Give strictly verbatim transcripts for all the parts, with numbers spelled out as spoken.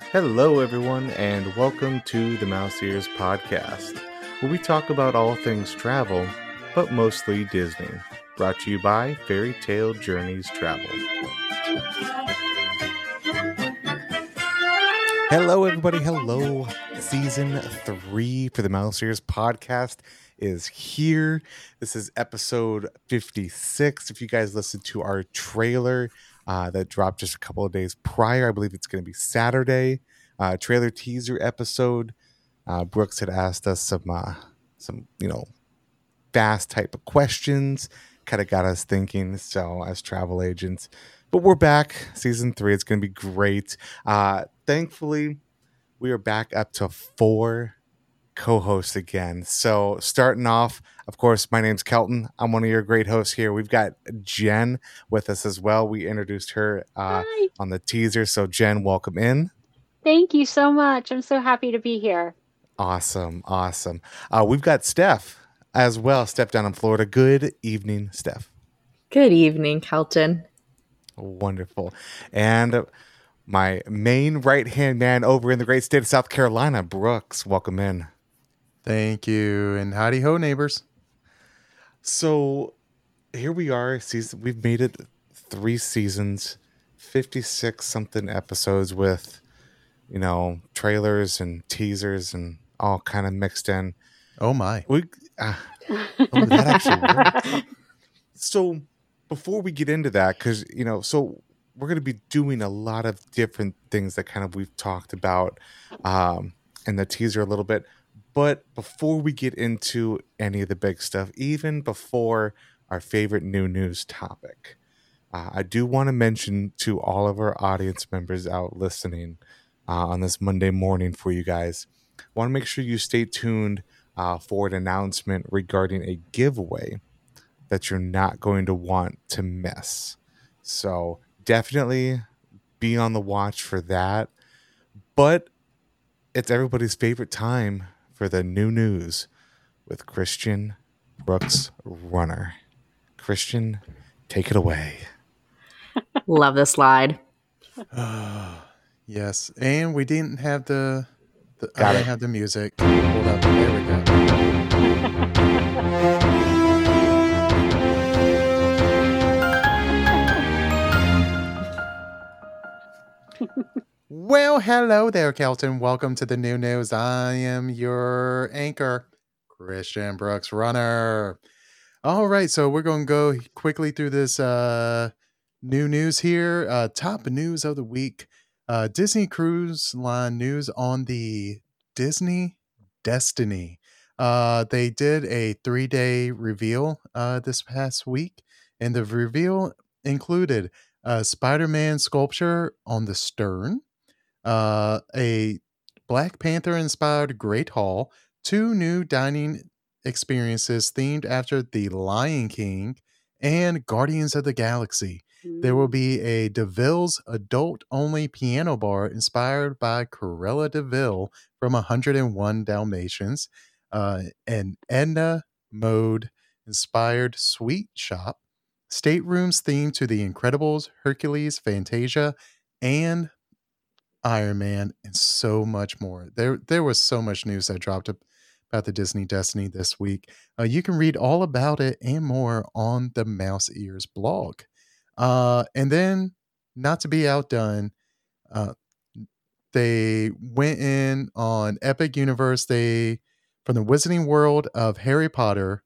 Hello, everyone, and welcome to the Mouse Ears Podcast, where we talk about all things travel, but mostly Disney. Brought to you by Fairy Tale Journeys Travel. Hello, everybody. Hello. Season three for the Mouse Ears Podcast is here. This is episode fifty-six. If you guys listened to our trailer uh, that dropped just a couple of days prior, I believe it's going to be Saturday. Uh, trailer teaser episode. Uh, Brooks had asked us some, uh, some you know, fast type of questions. Kind of got us thinking. So as travel agents, but we're back. Season three. It's going to be great. Uh, thankfully, we are back up to four co-hosts again. So starting off, of course, my name's Kelton. I'm one of your great hosts here. We've got Jen with us as well. We introduced her uh, on the teaser. So Jen, welcome in. Thank you so much. I'm so happy to be here. Awesome. Awesome. Uh, we've got Steph as well. Steph down in Florida. Good evening, Steph. Good evening, Kelton. Wonderful. And my main right-hand man over in the great state of South Carolina, Brooks. Welcome in. Thank you. And howdy ho, neighbors. So here we are. Season, we've made it three seasons, fifty-six something episodes with, you know, trailers and teasers and all kind of mixed in. Oh, my. We, uh, oh, that actually worked. So before we get into that, because, you know, so we're going to be doing a lot of different things that kind of we've talked about um, in the teaser a little bit. But before we get into any of the big stuff, even before our favorite new news topic, uh, I do want to mention to all of our audience members out listening uh, on this Monday morning for you guys, I want to make sure you stay tuned uh, for an announcement regarding a giveaway that you're not going to want to miss. So definitely be on the watch for that. But it's everybody's favorite time for the new news with Christian Brooks Runner. Christian, take it away. Love the slide. Yes, and we didn't have the, the I Got didn't it. have the music. Hold up. There we go. Well, hello there, Kelton. Welcome to the new news. I am your anchor, Christian Brooks Runner. All right, so we're going to go quickly through this uh, new news here. Uh, top news of the week. Uh, Disney Cruise Line news on the Disney Destiny. Uh, they did a three-day reveal uh, this past week, and the reveal included a Spider-Man sculpture on the stern, uh, a Black Panther-inspired Great Hall, two new dining experiences themed after The Lion King, and Guardians of the Galaxy. There will be a DeVille's adult-only piano bar inspired by Cruella DeVille from one hundred one Dalmatians, uh, an Edna Mode-inspired sweet shop, staterooms themed to The Incredibles, Hercules, Fantasia, and Iron Man, and so much more. There, there was so much news that dropped about the Disney Destiny this week. Uh, you can read all about it and more on the Mouse Ears blog. Uh, and then, not to be outdone, uh, they went in on Epic Universe. They, from the Wizarding World of Harry Potter,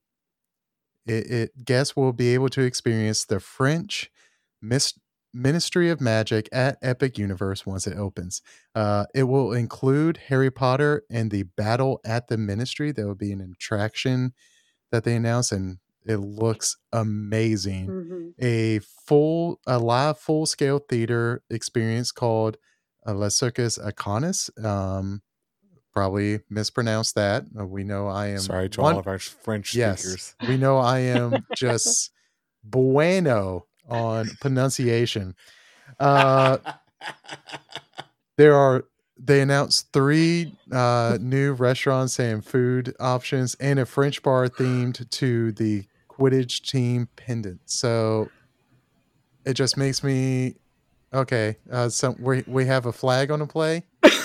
it, it guests will be able to experience the French Mist. Ministry of Magic at Epic Universe once it opens. Uh, it will include Harry Potter and the Battle at the Ministry. There will be an attraction that they announced, and it looks amazing. Mm-hmm. A full, a live full-scale theater experience called uh, Le Circus Iconis. Um, probably mispronounced that. Uh, we know I am. Sorry to one, all of our French yes, speakers. We know I am just bueno on pronunciation. Uh, there are they announced three uh, new restaurants and food options, and a French bar themed to the Quidditch team pendant. So it just makes me okay. Uh, some we we have a flag on the play.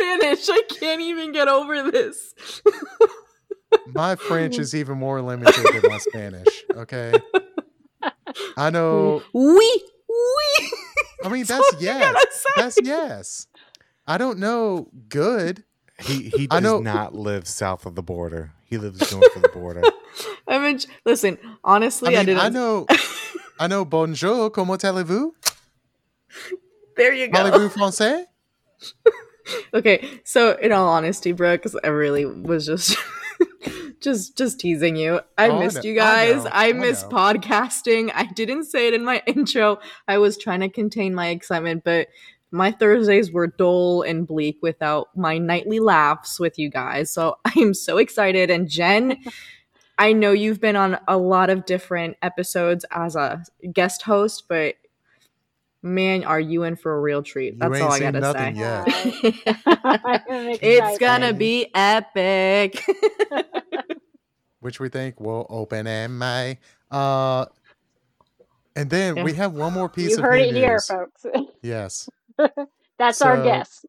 Spanish. I can't even get over this. My French is even more limited than my Spanish. Okay, I know. Oui, oui. I mean, That's that's all you yes. gotta say. That's yes. I don't know. Good. He he I does know- not live south of the border. He lives north of the border. I mean, listen. Honestly, I I, mean, didn't. I know. I know. Bonjour. Comment allez-vous? There you go. Parlez-vous français? Okay, so in all honesty, Brooks, I really was just just just teasing you. I Oh, I missed know, you I guys. know, I, I miss know. podcasting. I didn't say it in my intro. I was trying to contain my excitement, but my Thursdays were dull and bleak without my nightly laughs with you guys. So I am so excited. And Jen, I know you've been on a lot of different episodes as a guest host, but man, are you in for a real treat. You That's ain't all I seen gotta nothing say. yet. I'm It's excited. gonna be epic. Which we think will open in May. Uh, and then we Yeah. have one more piece You of heard new it here, news. folks. Yes. That's our So- guess.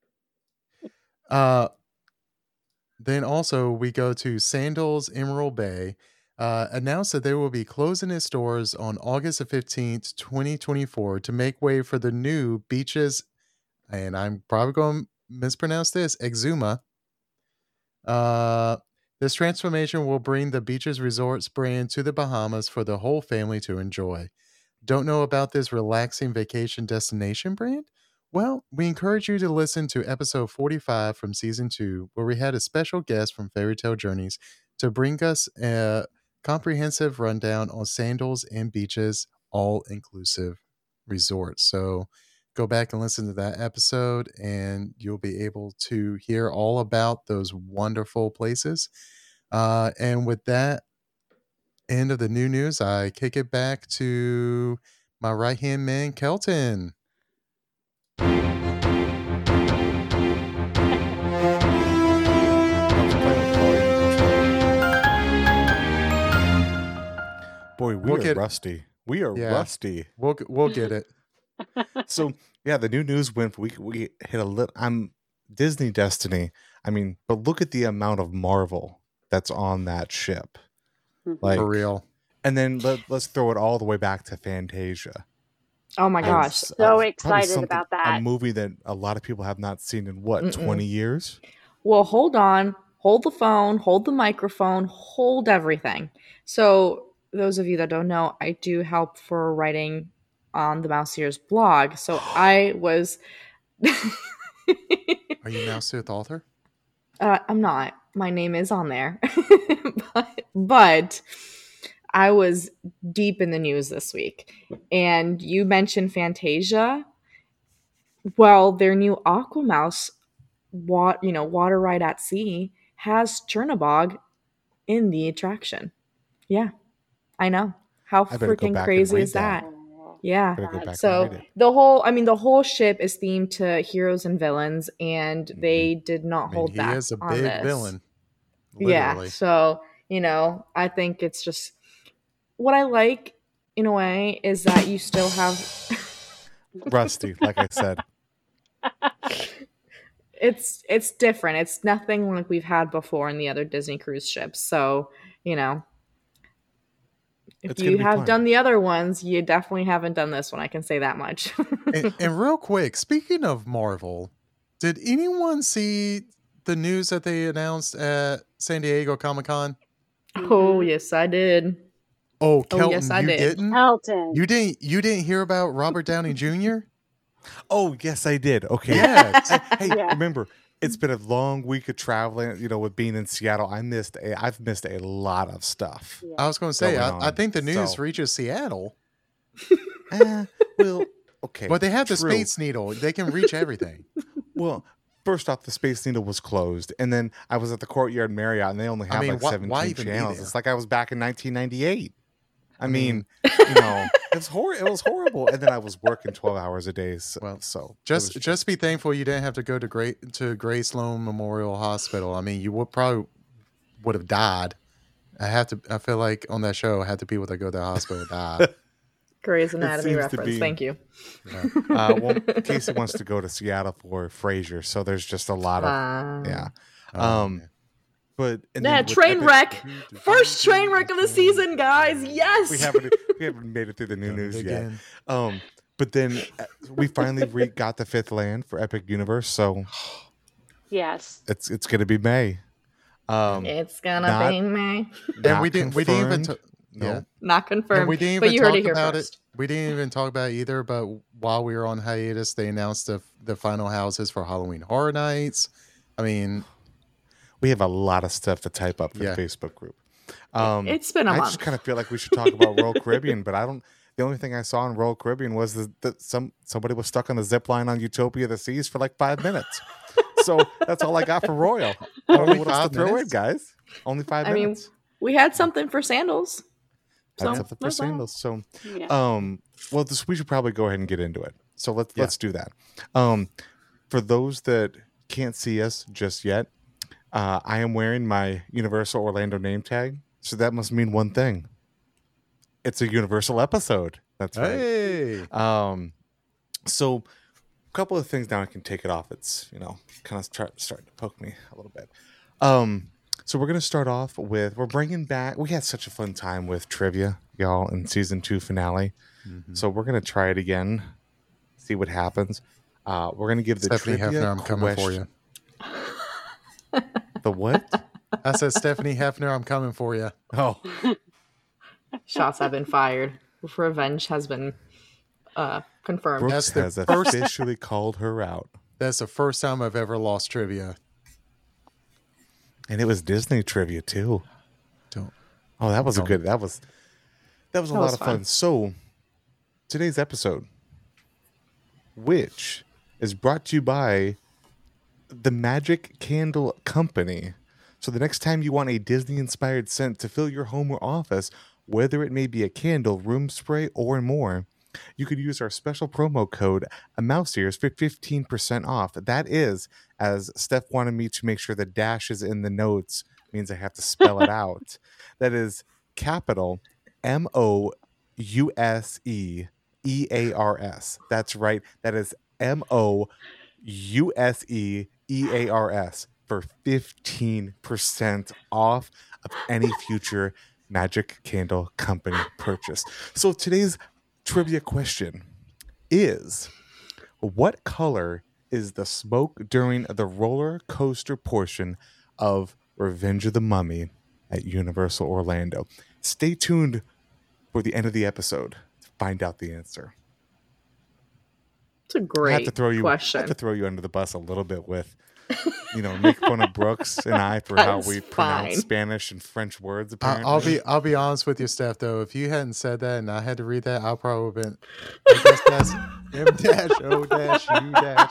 Uh, then also we go to Sandals Emerald Bay. Uh, announced that they will be closing its doors on August the fifteenth, twenty twenty-four to make way for the new beaches. And I'm probably going to mispronounce this, Exuma. Uh, this transformation will bring the Beaches Resorts brand to the Bahamas for the whole family to enjoy. Don't know about this relaxing vacation destination brand? Well, we encourage you to listen to episode forty-five from season two, where we had a special guest from Fairy Tale Journeys to bring us a comprehensive rundown on Sandals and Beaches all-inclusive resorts. So go back and listen to that episode, and you'll be able to hear all about those wonderful places. Uh, and with that end of the new news, I kick it back to my right hand man, Kelton. Boy, we We'll are get- rusty. We are Yeah. rusty. We'll we'll get it. So yeah, the new news went. We we hit a little. I'm Disney Destiny. I mean, but look at the amount of Marvel that's on that ship. Like, For real. and then let, let's throw it all the way back to Fantasia. Oh my gosh. As, So uh, probably excited something- about A that. movie that a lot of people have not seen in what Mm-mm. twenty years. Well, hold on. Hold the phone, hold the microphone, hold everything. So, those of you that don't know, I do help for writing on the Mouse Ears blog. So, I was. Are you now Sith author? Uh, I'm not. My name is on there. but, but I was deep in the news this week. And you mentioned Fantasia. Well, their new Aquamouse, wa- you know, water ride at sea, has Chernobog in the attraction. Yeah, I know. How I better go freaking back and crazy read is that? Oh, Yeah. Better go back and So read it. the whole, I mean, the whole ship is themed to heroes and villains, and they did I not mean, hold he back is a on big this. villain. Yeah. Literally. So you know, I think it's just what I like in a way is that you still have. Rusty, like I said. It's it's different. It's nothing like we've had before in the other Disney cruise ships. So you know, if It's gonna you be have fun. done the other ones, you definitely haven't done this one. I can say that much. and, and real quick, speaking of Marvel, did anyone see the news that they announced at San Diego Comic Con? Oh yes, I did. Oh, Oh, Kelton, yes, I you did. didn't? Elton. You didn't you didn't hear about Robert Downey Junior? Oh yes, I did. Okay. Yes. Hey, Yeah. remember, it's been a long week of traveling. You know, with being in Seattle, I missed. A, I've missed a lot of stuff. Yeah. I was going to say, Going I, I on, think the news so- reaches Seattle. Eh, well, okay. But they have the true. Space Needle. They can reach everything. Well, first off, the Space Needle was closed, and then I was at the Courtyard Marriott, and they only I have mean, like why- seventeen why even be channels. there? It's like I was back in nineteen ninety-eight. I, I mean, mean- you know, it was hor- It was horrible, and then I was working twelve hours a day. So, Well, so it Just was just be thankful you didn't have to go to Great to Gray Sloan Memorial Hospital. I mean, you would probably would have died. I have to. I feel like on that show, half the people that go to the hospital die. Grey's Anatomy seems to reference. be- Thank you. Yeah. Uh, well, Casey wants to go to Seattle for Frasier, so there's just a lot of Uh, yeah. Oh, Um, But and Yeah, then with train Epic- wreck. First train wreck of the season, guys. Yes. We haven't we haven't made it through the new Done it news yet. again. Um, but then uh, we finally re- got the fifth land for Epic Universe, so Yes. it's it's gonna be May. Um, It's gonna not- be me. And not we didn't. We didn't even. confirmed. T- No. yeah. Not confirmed. And we didn't but even you heard talk it here about first. it. We didn't even talk about it either. But while we were on hiatus, they announced the the final houses for Halloween Horror Nights. I mean, We have a lot of stuff to type up for Yeah. the Facebook group. Um, It's been a I month. just kind of feel like we should talk about Royal Caribbean, but I don't. The only thing I saw in Royal Caribbean was that that some somebody was stuck on the zip line on Utopia of the Seas for like five minutes. So that's all I got for Royal. I don't know Only what else to five throw in, minutes? guys. Only five I mean, minutes. We had something for sandals. So, That's something for that's all. sandals. So, Yeah. um, well, this we should probably go ahead and get into it. So let's Yeah. let's do that. Um, for those that can't see us just yet, uh, I am wearing my Universal Orlando name tag. So that must mean one thing. It's a Universal episode. That's right. hey, Um, so a couple of things now I can take it off. It's, you know, kind of start, starting to poke me a little bit. Um, so we're going to start off with, we're bringing back, we had such a fun time with trivia, y'all, in season two finale. Mhm. So we're going to try it again, see what happens. Uh, we're going to give the Stephanie trivia Hefner, I'm coming for you. question- The what? I said, Stephanie Hefner, I'm coming for you. Oh, Shots have been fired. Revenge has been uh, confirmed. Brooks the has first- officially called her out. That's the first time I've ever lost trivia. And it was Disney trivia too. Don't. Oh, that was a Don't. good. That was that was a That lot was of fun. fun. So, today's episode, which is brought to you by the Magic Candle Company. So, the next time you want a Disney-inspired scent to fill your home or office, whether it may be a candle, room spray, or more, you could use our special promo code a mouse ears for fifteen percent off. That is, as Steph wanted me to make sure the dash is in the notes, means I have to spell it out. That is capital M O U S E E A R S. That's right. That is M O U S E E A R S for fifteen percent off of any future Magic Candle Company purchase. So today's trivia question is, what color is the smoke during the roller coaster portion of Revenge of the Mummy at Universal Orlando? Stay tuned for the end of the episode to find out the answer. It's a I great have to throw you I question. have to throw you under the bus a little bit with, you know, make fun of Brooks and I for how That's we pronounce fine. Spanish and French words. I, Apparently, I'll be I'll be honest with you, Steph. Though, if you hadn't said that and I had to read that, I'll probably been. I guess that's M dash O dash U dash.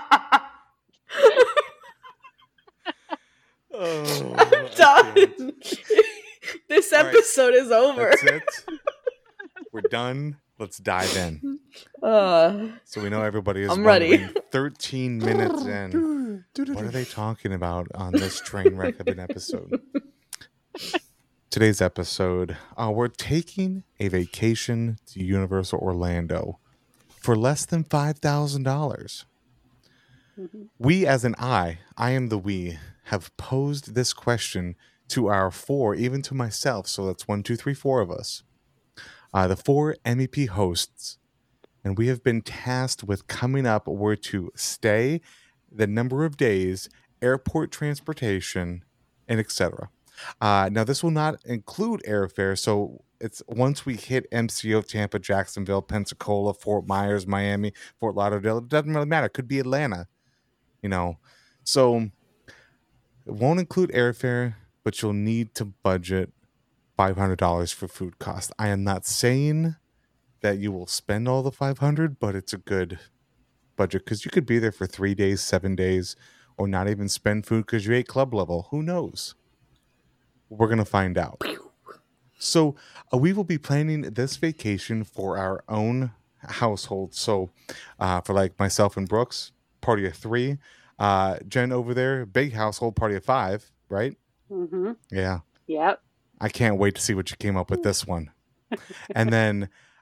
Oh, I'm I done. can't. This All right. episode is over. That's it. We're done. Let's dive in. Uh, So we know everybody is I'm ready. wondering, thirteen minutes in. What are they talking about on this train wreck of an episode? Today's episode, uh, we're taking a vacation to Universal Orlando for less than five thousand dollars. We, as an I, I am the we, have posed this question to our four, even to myself. So that's one, two, three, four of us. Uh, the four M E P hosts. And we have been tasked with coming up where to stay, the number of days, airport transportation, and et cetera. Uh, now, this will not include airfare. So it's once we hit M C O, Tampa, Jacksonville, Pensacola, Fort Myers, Miami, Fort Lauderdale, it doesn't really matter. It could be Atlanta, you know. So it won't include airfare, but you'll need to budget five hundred dollars for food costs. I am not saying that you will spend all the five hundred, but it's a good budget because you could be there for three days, seven days, or not even spend food because you ate club level. Who knows? We're going to find out. So uh, we will be planning this vacation for our own household. So uh, for like myself and Brooks, party of three. Uh, Jen over there, big household, party of five, right? Mm-hmm. Yeah. Yep. I can't wait to see what you came up with this one. And then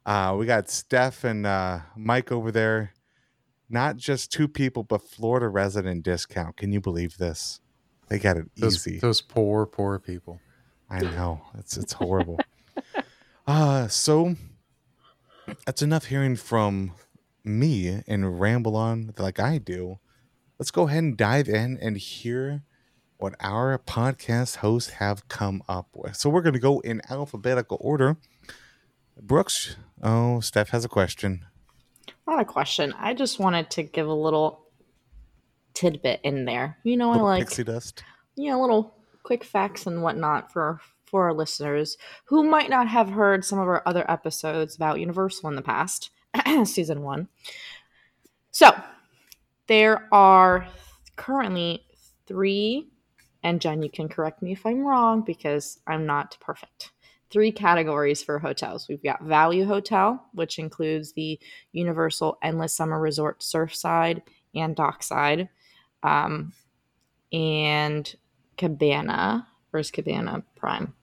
Uh, we got Steph and uh, Mike over there. Not just two people, but Florida resident discount. Can you believe this? They got it Those easy. those poor, poor people. I know. It's it's horrible. Uh, so that's enough hearing from me and ramble on like I do. Let's go ahead and dive in and hear what our podcast hosts have come up with. So we're going to go in alphabetical order. Brooks, oh, Steph has a question. Not a question. I just wanted to give a little tidbit in there. You know, Little I like pixie dust. you know little quick facts and whatnot for for our listeners who might not have heard some of our other episodes about Universal in the past, season one. So there are currently three, and Jen, you can correct me if I'm wrong because I'm not perfect. Three categories for hotels. We've got Value Hotel, which includes the Universal Endless Summer Resort Surfside and Dockside, um, and Cabana. Where's Cabana Prime?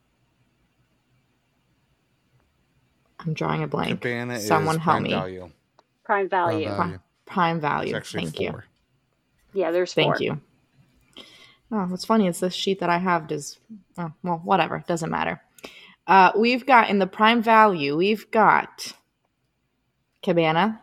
I'm drawing a blank. Cabana Someone is help prime me. value. Prime value. Prime value. Prime It's Value. actually Thank four. you. Yeah, there's Thank four. you. Oh, what's funny is this sheet that I have does, oh, well, whatever. Doesn't matter. Uh, we've got in the prime value, we've got Cabana,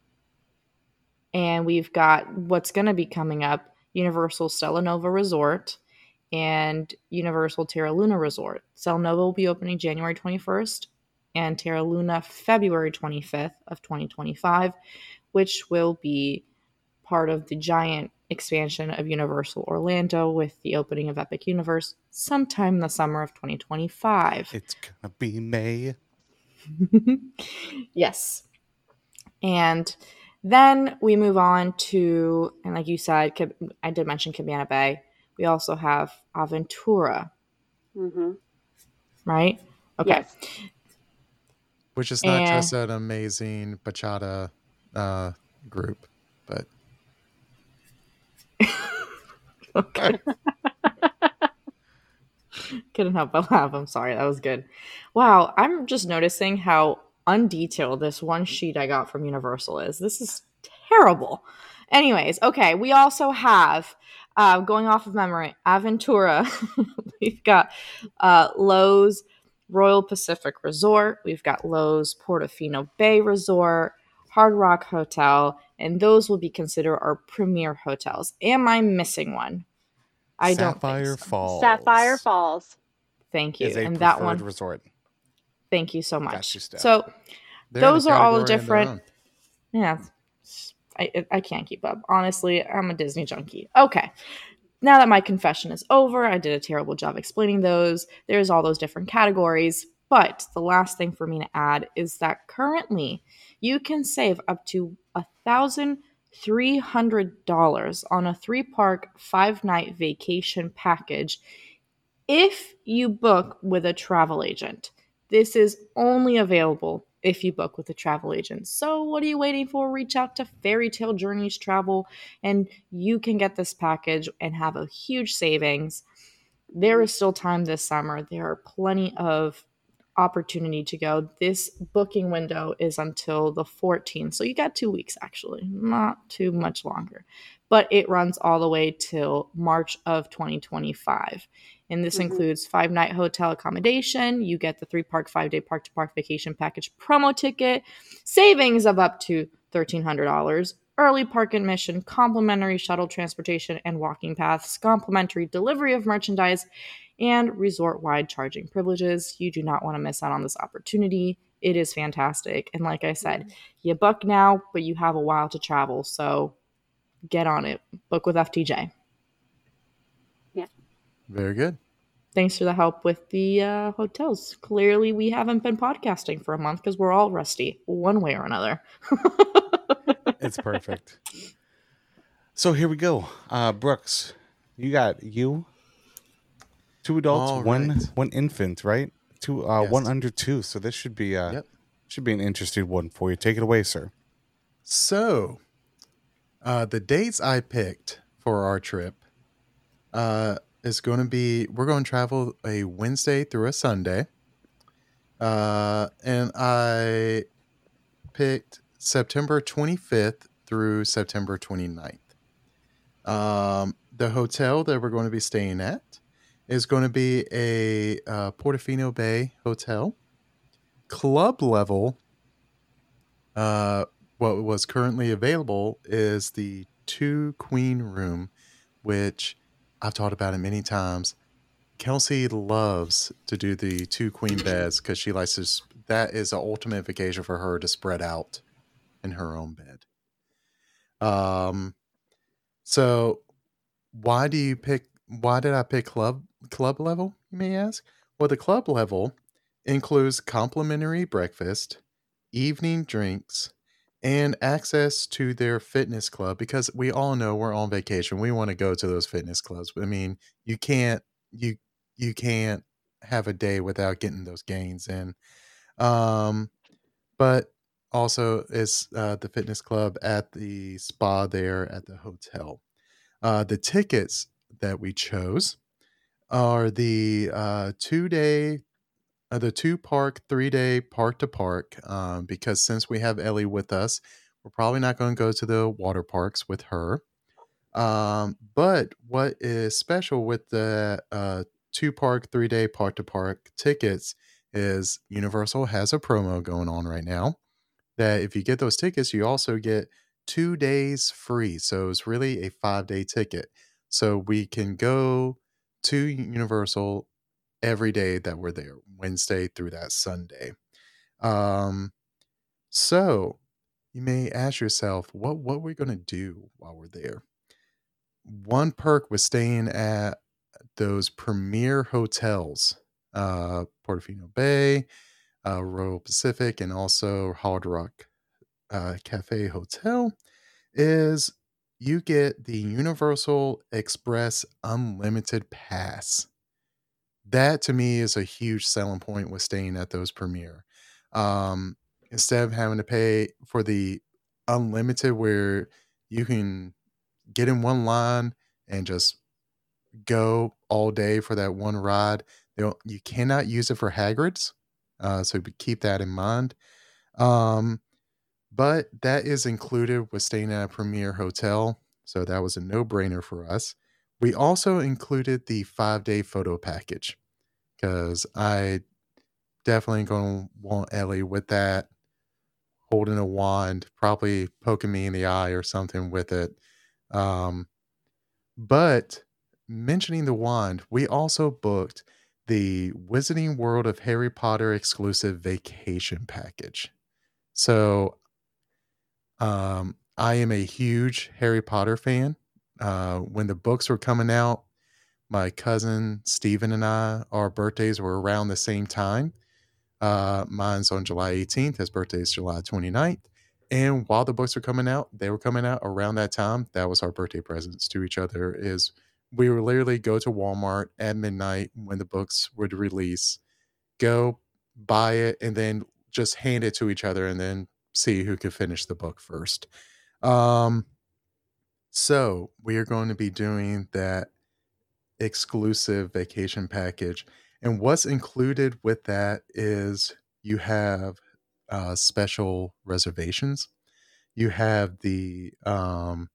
and we've got what's going to be coming up, Universal Stella Nova Resort and Universal Terra Luna Resort. Stella Nova will be opening January twenty-first and Terra Luna February twenty-fifth of twenty twenty-five, which will be part of the giant expansion of Universal Orlando with the opening of Epic Universe sometime in the summer of twenty twenty-five. It's gonna be May. Yes. And then we move on to, and like you said, Cab- I did mention Cabana Bay. We also have Aventura, Mm-hmm. right? Okay. Yes. Which is not And- just an amazing bachata uh, group, but Okay. Couldn't help but laugh. I'm sorry. That was good. Wow. I'm just noticing how undetailed this one sheet I got from Universal is. This is terrible. Anyways, okay. We also have, uh, going off of memory, Aventura. We've got uh, Lowe's Royal Pacific Resort. We've got Lowe's Portofino Bay Resort, Hard Rock Hotel, and those will be considered our premier hotels. Am I missing one? I don't Sapphire think so. Falls. Sapphire Falls. Thank you. is a And that preferred one, resort. thank you so Got much. you, Steph. So they're in a those are all the category of their different. own. Yeah, I I can't keep up. Honestly, I'm a Disney junkie. Okay. Now that my confession is over, I did a terrible job explaining those. There's all those different categories. But the last thing for me to add is that currently you can save up to one thousand three hundred dollars on a three park, five night vacation package if you book with a travel agent. This is only available if you book with a travel agent. So what are you waiting for? Reach out to Fairy Tale Journeys Travel and you can get this package and have a huge savings. There is still time this summer. There are plenty of opportunity to go. This booking window is until the fourteenth. So you got two weeks actually, not too much longer. But it runs all the way till March of twenty twenty-five. And this Mhm. includes five night hotel accommodation. You get the three park, five day park to park vacation package promo ticket, savings of up to thirteen hundred dollars, early park admission, complimentary shuttle transportation and walking paths, complimentary delivery of merchandise, and resort wide charging privileges. You do not want to miss out on this opportunity. It is fantastic. And like I said, you book now, but you have a while to travel. So get on it. Book with F T J. Very good. Thanks for the help with the uh, hotels. Clearly, we haven't been podcasting for a month because we're all rusty one way or another. It's perfect. So here we go. Uh, Brooks, you got you, two adults, All one right. one infant, right? Two, uh, Yes. one under two. So this should be uh, Yep. should be an interesting one for you. Take it away, sir. So, uh, the dates I picked for our trip uh, is going to be we're going to travel a Wednesday through a Sunday. Uh, and I picked September twenty-fifth through September twenty-ninth. Um, the hotel that we're going to be staying at is going to be a uh, Portofino Bay hotel. Club level, uh, what was currently available is the two queen room, which I've talked about it many times. Kelsey loves to do the two queen beds because she likes to. s- That is the ultimate vacation for her to spread out in her own bed. Um, so why do you pick? Why did I pick club club level? You may ask. Well, the club level includes complimentary breakfast, evening drinks, and access to their fitness club. Because we all know we're on vacation, we want to go to those fitness clubs. I mean, you can't you you can't have a day without getting those gains in. Um, but also it's uh, the fitness club at the spa there at the hotel. Uh, the tickets that we chose are the uh, two day, uh, the two park, three day park to park. Um, because since we have Ellie with us, we're probably not going to go to the water parks with her. Um, but what is special with the uh, two park, three day park to park tickets is Universal has a promo going on right now that if you get those tickets, you also get two days free. So it's really a five day ticket. So we can go to Universal every day that we're there, Wednesday through that Sunday. Um, so you may ask yourself, what what we're going to do while we're there. One perk was staying at those premier hotels, uh, Portofino Bay, uh, Royal Pacific, and also Hard Rock uh, Cafe Hotel, is you get the Universal Express Unlimited Pass. That to me is a huge selling point with staying at those premier. Um, instead of having to pay for the unlimited, where you can get in one line and just go all day for that one ride. You know, you cannot use it for Hagrid's, uh, so keep that in mind. Um, but that is included with staying at a premier hotel, so that was a no-brainer for us. We also included the five-day photo package because I definitely going to want Ellie with that, holding a wand, probably poking me in the eye or something with it. Um, but mentioning the wand, we also booked the Wizarding World of Harry Potter exclusive vacation package. So um, I am a huge Harry Potter fan. Uh, when the books were coming out, my cousin Steven and I, our birthdays were around the same time. Uh, mine's on July eighteenth. His birthday is July twenty-ninth. And while the books were coming out, they were coming out around that time. That was our birthday presents to each other. Is we would literally go to Walmart at midnight when the books would release, go buy it, and then just hand it to each other, and then see who could finish the book first. Um, so we are going to be doing that exclusive vacation package. And what's included with that is you have uh, special reservations. You have the, um,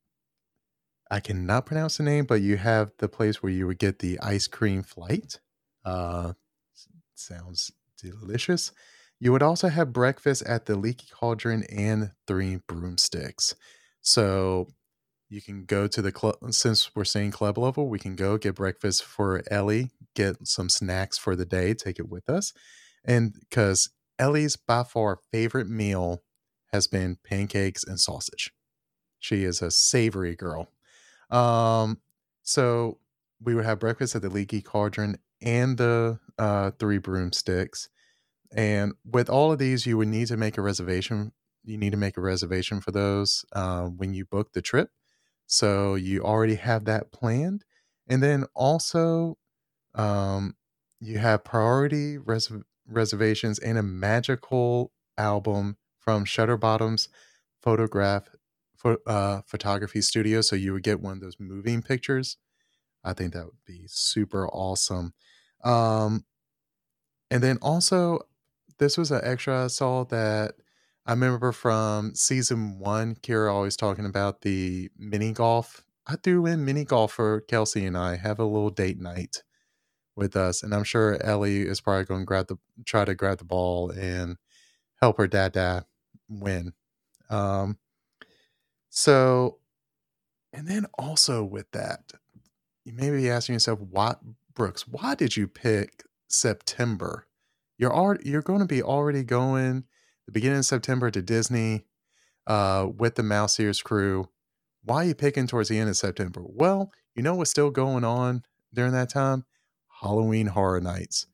I cannot pronounce the name, but you have the place where you would get the ice cream flight. Uh, sounds delicious. You would also have breakfast at the Leaky Cauldron and Three Broomsticks. So you can go to the club. Since we're staying club level, we can go get breakfast for Ellie, get some snacks for the day, take it with us. And because Ellie's by far favorite meal has been pancakes and sausage. She is a savory girl. Um, so we would have breakfast at the Leaky Cauldron and the uh, Three Broomsticks. And with all of these, you would need to make a reservation. You need to make a reservation for those uh, when you book the trip. So you already have that planned. And then also, um, you have priority res- reservations and a magical album from Shutterbottom's photograph pho- uh, photography studio. So you would get one of those moving pictures. I think that would be super awesome. Um, and then also, this was an extra I saw that I remember from season one, Kira always talking about the mini golf. I threw in mini golf for Kelsey and I have a little date night with us, and I'm sure Ellie is probably going to grab the try to grab the ball and help her dad dad win. Um, so, and then also with that, you may be asking yourself, why, Brooks? Why did you pick September? You're already you're going to be already going the beginning of September to Disney uh, with the Mouse Ears crew. Why are you picking towards the end of September? Well, you know what's still going on during that time? Halloween Horror Nights.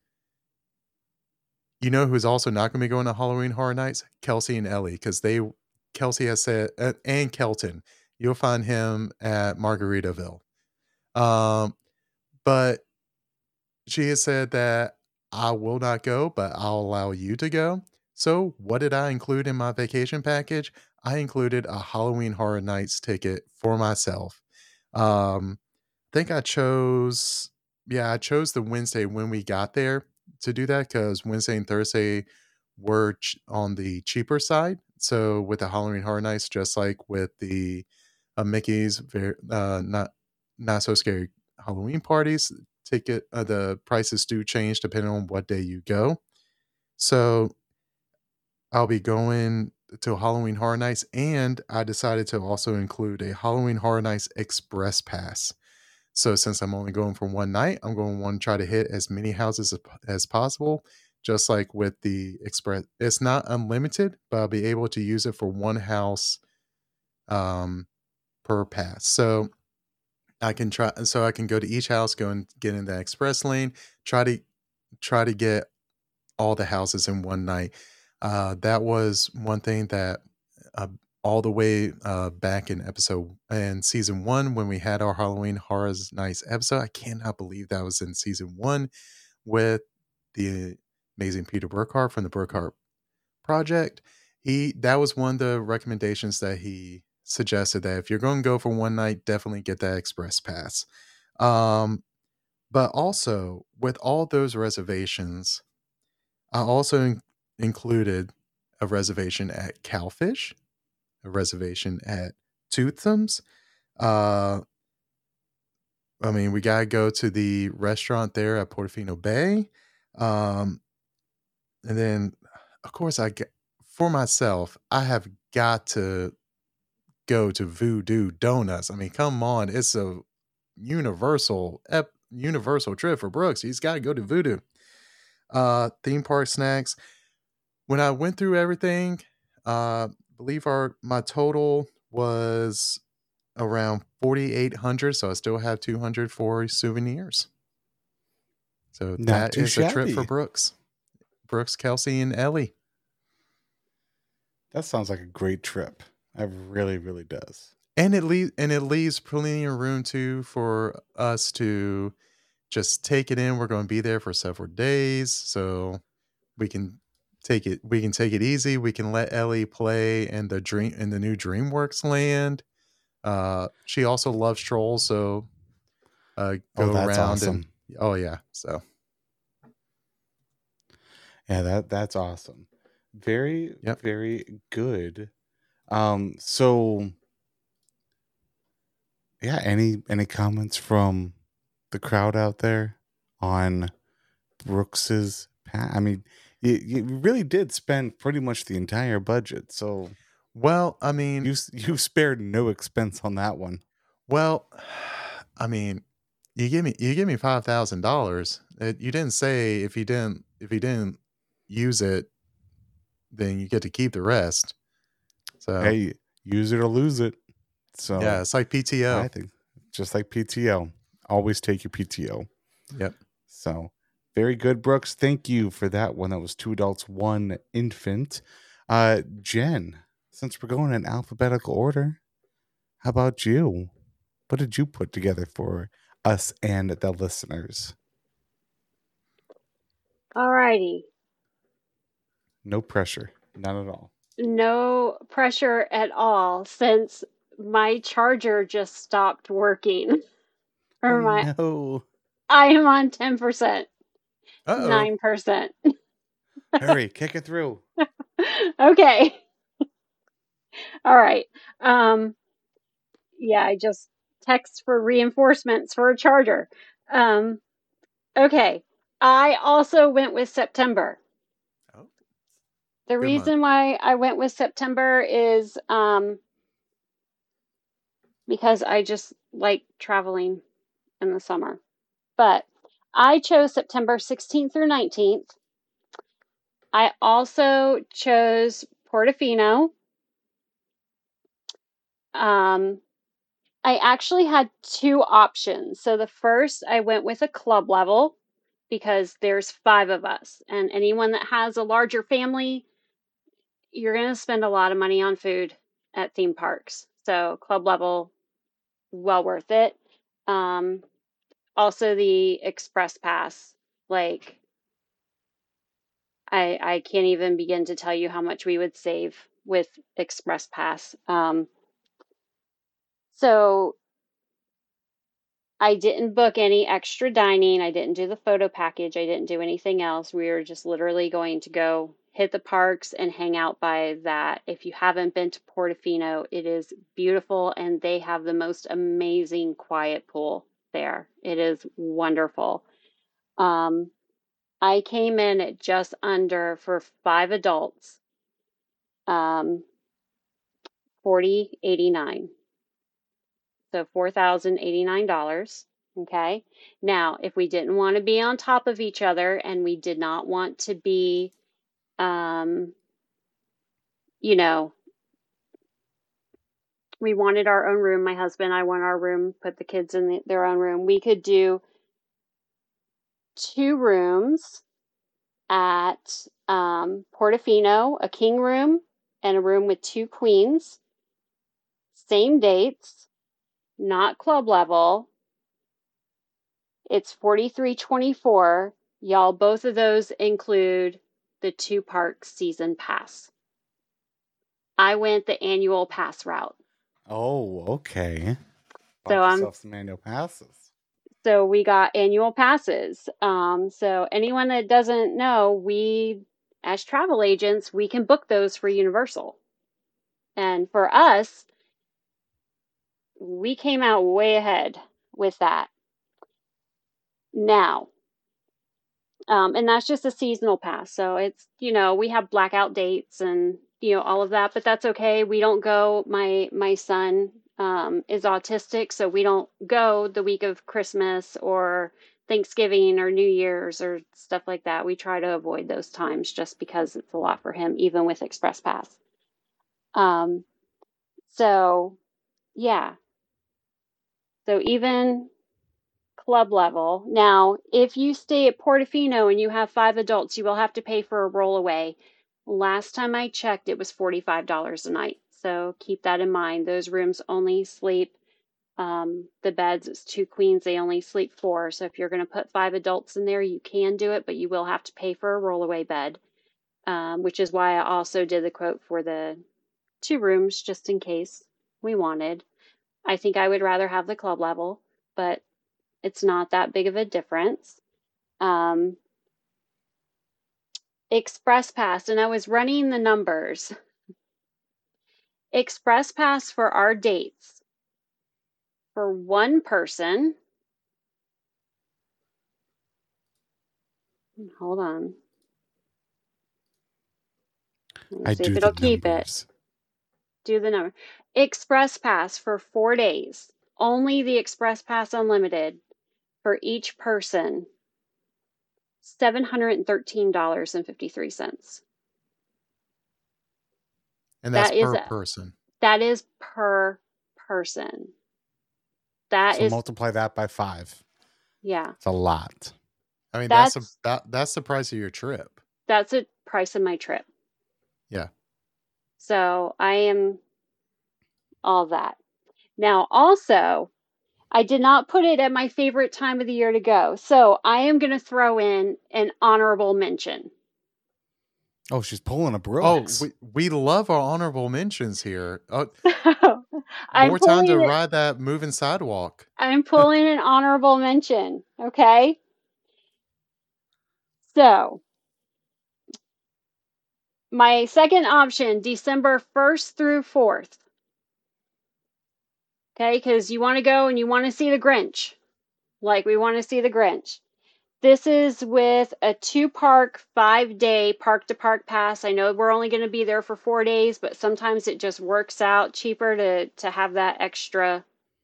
You know who's also not going to be going to Halloween Horror Nights? Kelsey and Ellie, because they Kelsey has said, uh, and Kelton. You'll find him at Margaritaville. Um, but she has said that I will not go, but I'll allow you to go. So, what did I include in my vacation package? I included a Halloween Horror Nights ticket for myself. Um, I think I chose, yeah, I chose the Wednesday when we got there to do that because Wednesday and Thursday were ch- on the cheaper side. So, with the Halloween Horror Nights, just like with the uh, Mickey's, very, uh, not not so scary Halloween parties, ticket uh, the prices do change depending on what day you go. So I'll be going to Halloween Horror Nights, and I decided to also include a Halloween Horror Nights Express Pass. So since I'm only going for one night, I'm going to want to try to hit as many houses as, as possible. Just like with the Express, it's not unlimited, but I'll be able to use it for one house um, per pass. So I can try, so I can go to each house, go and get in the express lane, try to try to get all the houses in one night. Uh, that was one thing that uh, all the way uh, back in episode in season one when we had our Halloween Horror Nights episode. I cannot believe that was in season one with the amazing Peter Burkhart from the Burkhart Project. He that was one of the recommendations that he suggested, that if you're going to go for one night, definitely get that express pass. Um, but also with all those reservations, I also in- included a reservation at Cowfish, a reservation at Toothsome's. Uh, I mean, we gotta go to the restaurant there at Portofino Bay, um, and then, of course, I get, for myself, I have got to go to Voodoo Donuts. I mean, come on, it's a universal ep- universal trip for Brooks. He's got to go to Voodoo. Uh, theme park snacks. When I went through everything, uh, I believe our my total was around forty-eight hundred, so I still have two hundred for souvenirs. So Not that too is a trip for shabby. Brooks. Brooks, Kelsey, and Ellie. That sounds like a great trip. It really, really does. And it leaves and it leaves plenty of room too for us to just take it in. We're going to be there for several days, so we can take it. We can take it easy. We can let Ellie play in the dream in the new DreamWorks land. Uh, she also loves Trolls, so uh, go Oh, that's around awesome. and oh yeah, so Yeah, that that's awesome. Very, Yep. very good. Um, so yeah, any any comments from the crowd out there on Brooks's path? I mean, you, you really did spend pretty much the entire budget, so well, I mean, you s- you spared no expense on that one. well, I mean, you give me you give me five thousand dollars. You didn't say if you didn't if you didn't use it, then you get to keep the rest. So Hey, use it or lose it. So yeah, it's like P T O. I think just like P T O, always take your P T O. Yep. So very good, Brooks. Thank you for that one. That was two adults, one infant. Uh, Jen, since we're going in alphabetical order, how about you? What did you put together for us and the listeners? Alrighty. No pressure, none at all. No pressure at all since my charger just stopped working. For my, No, I am on ten percent, Uh-oh. nine percent. hurry, kick it through. Okay. All right. Um, yeah, I just text for reinforcements for a charger. Um, okay. I also went with September. Oh, The good month. reason why I went with September is um, because I just like traveling in the summer. But I chose September sixteenth through nineteenth. I also chose Portofino. Um, I actually had two options. So the first, I went with a club level because there's five of us, and anyone that has a larger family, you're going to spend a lot of money on food at theme parks. So club level, well worth it. Um, also the express pass, like I I can't even begin to tell you how much we would save with express pass. Um, so I didn't book any extra dining. I didn't do the photo package. I didn't do anything else. We were just literally going to go hit the parks and hang out by that. If you haven't been to Portofino, it is beautiful and they have the most amazing quiet pool there. It is wonderful. Um, I came in at just under for five adults, um, forty eighty-nine. So four thousand eighty-nine dollars. Okay. Now, if we didn't want to be on top of each other and we did not want to be, um, you know, we wanted our own room. My husband and I want our room, put the kids in the, their own room. We could do two rooms at um, Portofino, a king room and a room with two queens. Same dates, not club level. It's forty-three twenty-four. Y'all, both of those include the two park season pass. I went the annual pass route. Oh, okay. So Bought I'm yourself some annual passes. so we got annual passes. Um, so anyone that doesn't know, we as travel agents, we can book those for Universal. And for us, we came out way ahead with that. Now, Um, and that's just a seasonal pass. So it's, you know, we have blackout dates and, you know, all of that, but that's okay. We don't go, my my son um, is autistic, so we don't go the week of Christmas or Thanksgiving or New Year's or stuff like that. We try to avoid those times just because it's a lot for him, even with Express Pass. Um, so yeah. So even club level. Now, if you stay at Portofino and you have five adults, you will have to pay for a rollaway. Last time I checked, it was forty-five dollars a night. So keep that in mind. Those rooms only sleep, um, the beds, it's two queens, they only sleep four. So if you're going to put five adults in there, you can do it, but you will have to pay for a rollaway bed, um, which is why I also did the quote for the two rooms just in case we wanted. I think I would rather have the club level, but it's not that big of a difference. Um, Express Pass, and I was running the numbers. Express Pass for our dates for one person. Hold on. Let me I see do if the it'll keep it. numbers. Do the number. Express Pass for four days. Only the Express Pass Unlimited for each person. seven hundred thirteen dollars and fifty-three cents. And that's That is per a, person. that is per person. That So is multiply that by five. yeah. It's a lot. I mean, That's that's a, that that's the price of your trip. that's the price of my trip. Yeah. So I am all that. Now, also, I did not put it at my favorite time of the year to go. So I am going to throw in an honorable mention. Oh, she's pulling a Oh, Brooks. we we love our honorable mentions here. Oh, I'm more time to pulling it, ride that moving sidewalk. I'm pulling an honorable mention. Okay. So my second option, December first through fourth. Okay, because you want to go and you want to see the Grinch. Like, we want to see the Grinch. This is with a two park, five day park to park pass. I know we're only going to be there for four days, but sometimes it just works out cheaper to, to have that extra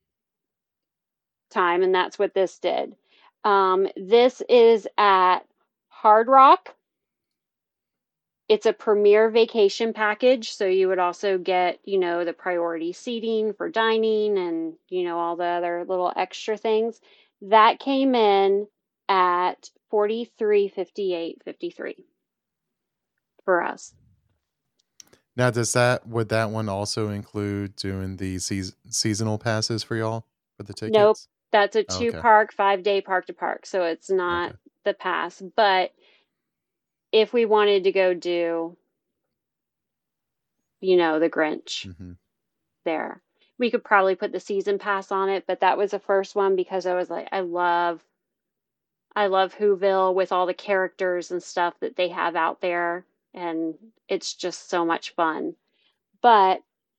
time, and that's what this did. Um, this is at Hard Rock. It's a premier vacation package, so you would also get, you know, the priority seating for dining and, you know, all the other little extra things. That came in at forty-three fifty-eight fifty-three for us. Now, does that would that one also include doing the seas- seasonal passes for y'all for the tickets? Nope, that's a Oh, two okay. park, five day park to park, so it's not Okay. the pass. But if we wanted to go do, you know, the Grinch hmm there, we could probably put the season pass on it. But that was the first one because I was like, I love, I love Whoville with all the characters and stuff that they have out there, and it's just so much fun. But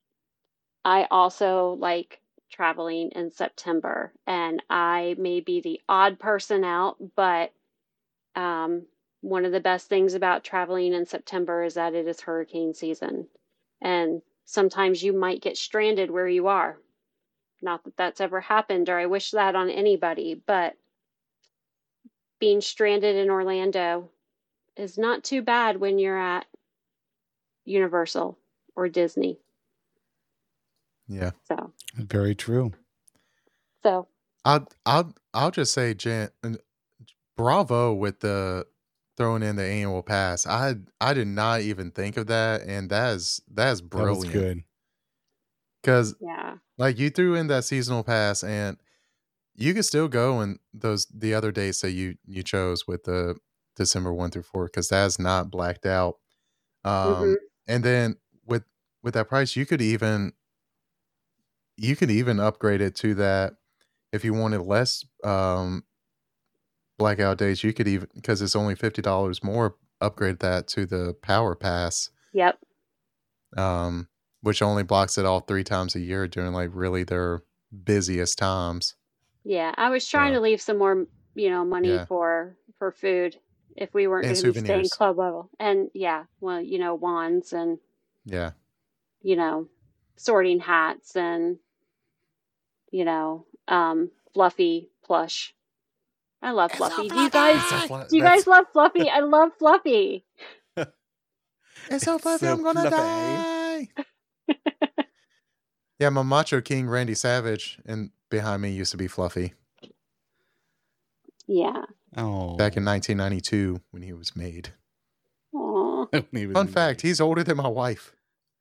I also like traveling in September, and I may be the odd person out, but um, one of the best things about traveling in September is that it is hurricane season. And sometimes you might get stranded where you are. Not that that's ever happened, or I wish that on anybody, but being stranded in Orlando is not too bad when you're at Universal or Disney. Yeah. So, Very true. so I'll I'll I'll just say, Jen, and bravo with the throwing in the annual pass. I I did not even think of that, and that is that is That was brilliant. good. Because yeah, like you threw in that seasonal pass, and you could still go in those the other dates that you you chose with the December one through four, because that's not blacked out. hmm Um, and then with with that price, you could even you could even upgrade it to that if you wanted less um blackout days. You could even, because it's only fifty dollars more, upgrade that to the Power Pass, yep, um, which only blocks it off three times a year during like really their busiest times. yeah. I was trying So to leave some more, you know, money yeah, for for food if we weren't and going to be staying souvenirs. club level. And yeah, well, you know, wands and, Yeah, you know, sorting hats and, you know, um, Fluffy plush. I love it's so Fluffy. Do you guys It's so fluffy. fun. do you That's guys love Fluffy? I love Fluffy. It's so it's fluffy. so I'm gonna fluffy. die. Yeah, my Macho King Randy Savage and behind me used to be Fluffy Yeah. Oh, back in nineteen ninety-two when he was made. Aw. when he was Fun fact: made. he's older than my wife.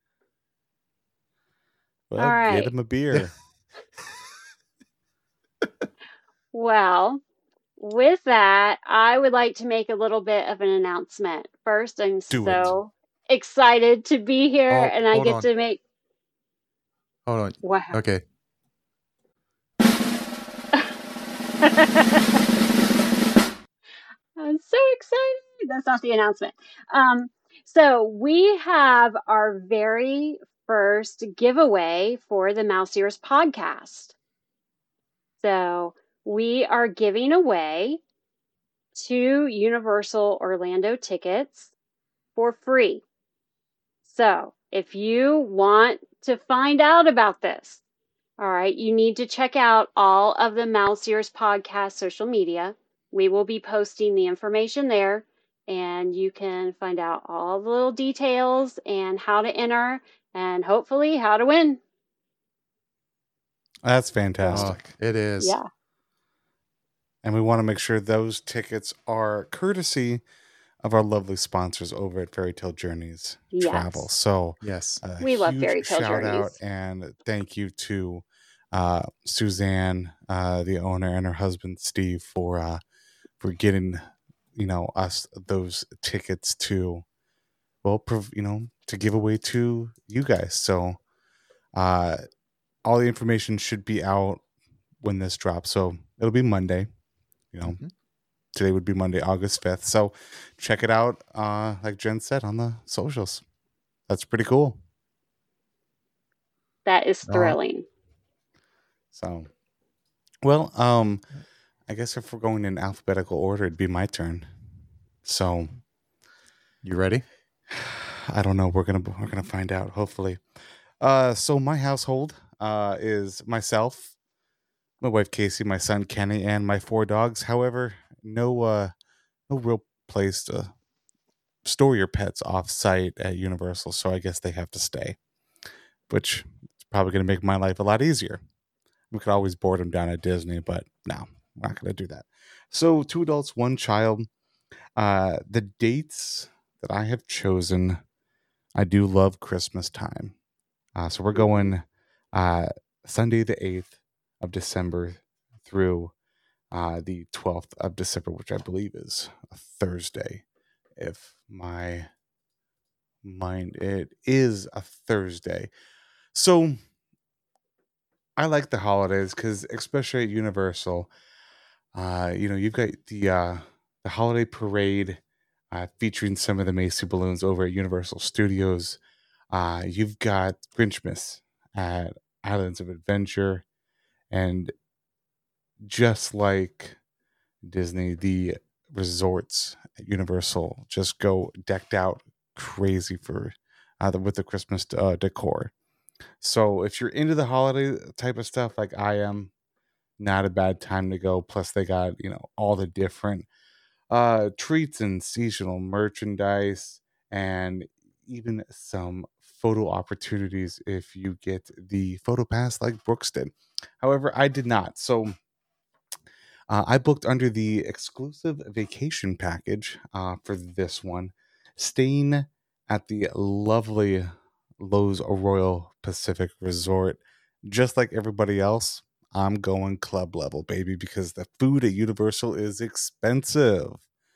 All Well, get right. him a beer. Well, with that, I would like to make a little bit of an announcement. First, I'm Do it. so excited to be here, Oh, and I hold get on, to make. hold on. Wow. Okay, I'm so excited. That's not the announcement. Um, so we have our very first giveaway for the Mouse Ears podcast. So we are giving away two Universal Orlando tickets for free. So if you want to find out about this, all right, you need to check out all of the Mouse Ears podcast social media. We will be posting the information there, and you can find out all the little details and how to enter and hopefully how to win. That's So, fantastic. oh, it is. yeah. And we want to make sure those tickets are courtesy of our lovely sponsors over at Fairy Tale Journeys Travel. Yes. So Yes. a We love huge Fairy Tale shout out Journeys. and thank you to uh, Suzanne, uh, the owner, and her husband Steve for uh, for getting you know us those tickets to well, prov- you know, to give away to you guys. So uh, all the information should be out when this drops. So it'll be Monday. You know, Mhm. today would be Monday, August fifth. So check it out, uh, like Jen said, on the socials. That's pretty cool. That is Oh. thrilling. So, well, um, I guess if we're going in alphabetical order, it'd be my turn. So, You ready? I don't know. We're gonna we're gonna find out. Hopefully. Uh, so my household uh is myself, my wife Casey, my son Kenny, and my four dogs. However, no uh no real place to store your pets off site at Universal, so I guess they have to stay, which is probably gonna make my life a lot easier. We could always board them down at Disney, but no, we're not gonna do that. So two adults, one child. Uh, the dates that I have chosen, I do love Christmas time. Uh, so we're going uh, Sunday the eighth of December through uh, the twelfth of December, which I believe is a Thursday. If my mind, it is a Thursday. So I like the holidays because, especially at Universal, uh, you know, you've got the uh, the holiday parade uh, featuring some of the Macy balloons over at Universal Studios. Uh, you've got Grinchmas at Islands of Adventure, and just like Disney, the resorts at Universal just go decked out crazy for uh, the, with the Christmas uh, decor. So if you're into the holiday type of stuff like I am, not a bad time to go. Plus, they got, you know, all the different uh, treats and seasonal merchandise, and even some photo opportunities if you get the photo pass like Brooks did. However, I did not. So uh, I booked under the exclusive vacation package uh, for this one, staying at the lovely Lowe's Royal Pacific Resort. Just like everybody else, I'm going club level, baby, because the food at Universal is expensive.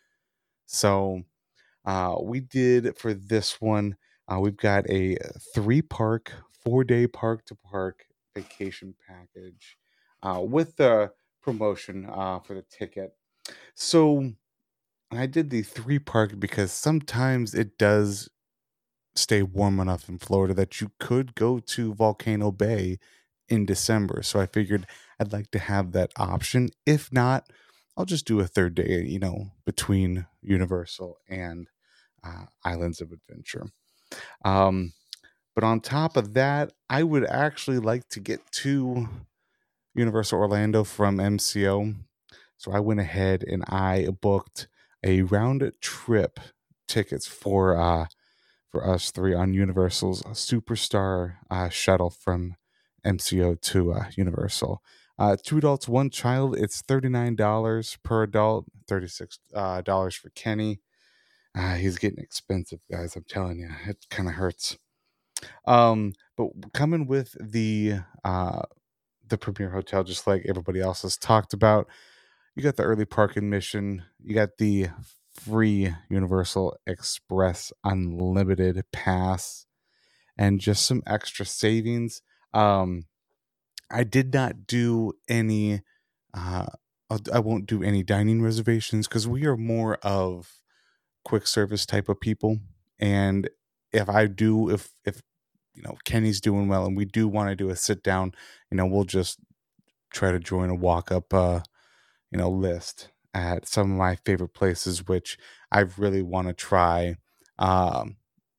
So uh, we did for this one, uh, we've got a three park, four day park to park vacation package uh, with the promotion uh, for the ticket. So I did the three park because sometimes it does stay warm enough in Florida that you could go to Volcano Bay in December. So I figured I'd like to have that option. If not, I'll just do a third day, you know, between Universal and uh, Islands of Adventure. Um, but on top of that, I would actually like to get to Universal Orlando from M C O. So I went ahead and I booked a round trip tickets for uh, for us three on Universal's Superstar uh, shuttle from M C O to uh, Universal. Uh, two adults, one child. It's thirty-nine dollars per adult, thirty-six dollars uh, for Kenny. Uh, he's getting expensive, guys. I'm telling you, it kind of hurts. Um, but coming with the uh, the Premier Hotel, just like everybody else has talked about, you got the early park admission. You got the free Universal Express Unlimited Pass, and just some extra savings. Um, I did not do any. Uh, I'll- I won't do any dining reservations because we are more of quick service type of people. And if I do, if if you know Kenny's doing well, and we do want to do a sit down, you know, we'll just try to join a walk up, uh, you know, list at some of my favorite places, which I really want to try. Um,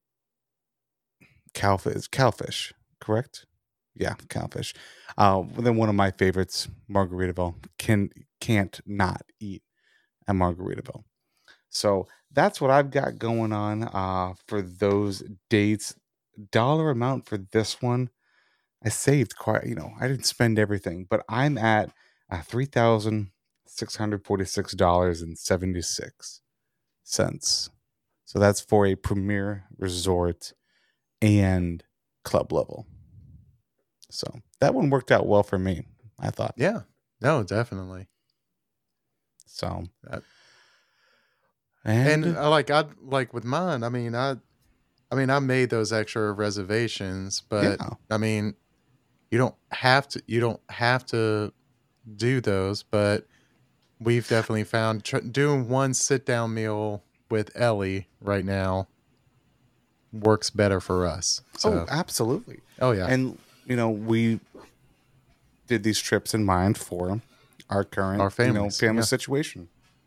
Cowfish, Cowfish, correct? Yeah, Cowfish. Uh, then one of my favorites, Margaritaville. Can can't not eat at Margaritaville. So that's what I've got going on uh, for those dates. Dollar amount for this one, I saved quite. You know, I didn't spend everything, but I'm at uh, three thousand six hundred forty-six dollars and seventy-six cents. So that's for a premier resort and club level. So that one worked out well for me, I thought. Yeah. No, definitely. So That- and, And I like I like with mine, I mean, I I mean, I made those extra reservations, but yeah, I mean, you don't have to you don't have to do those, but we've definitely found tr- doing one sit down meal with Ellie right now works better for us. So, Oh, absolutely. oh yeah, And, you know, we did these trips in mind for our current, our you know, families, family yeah. situation.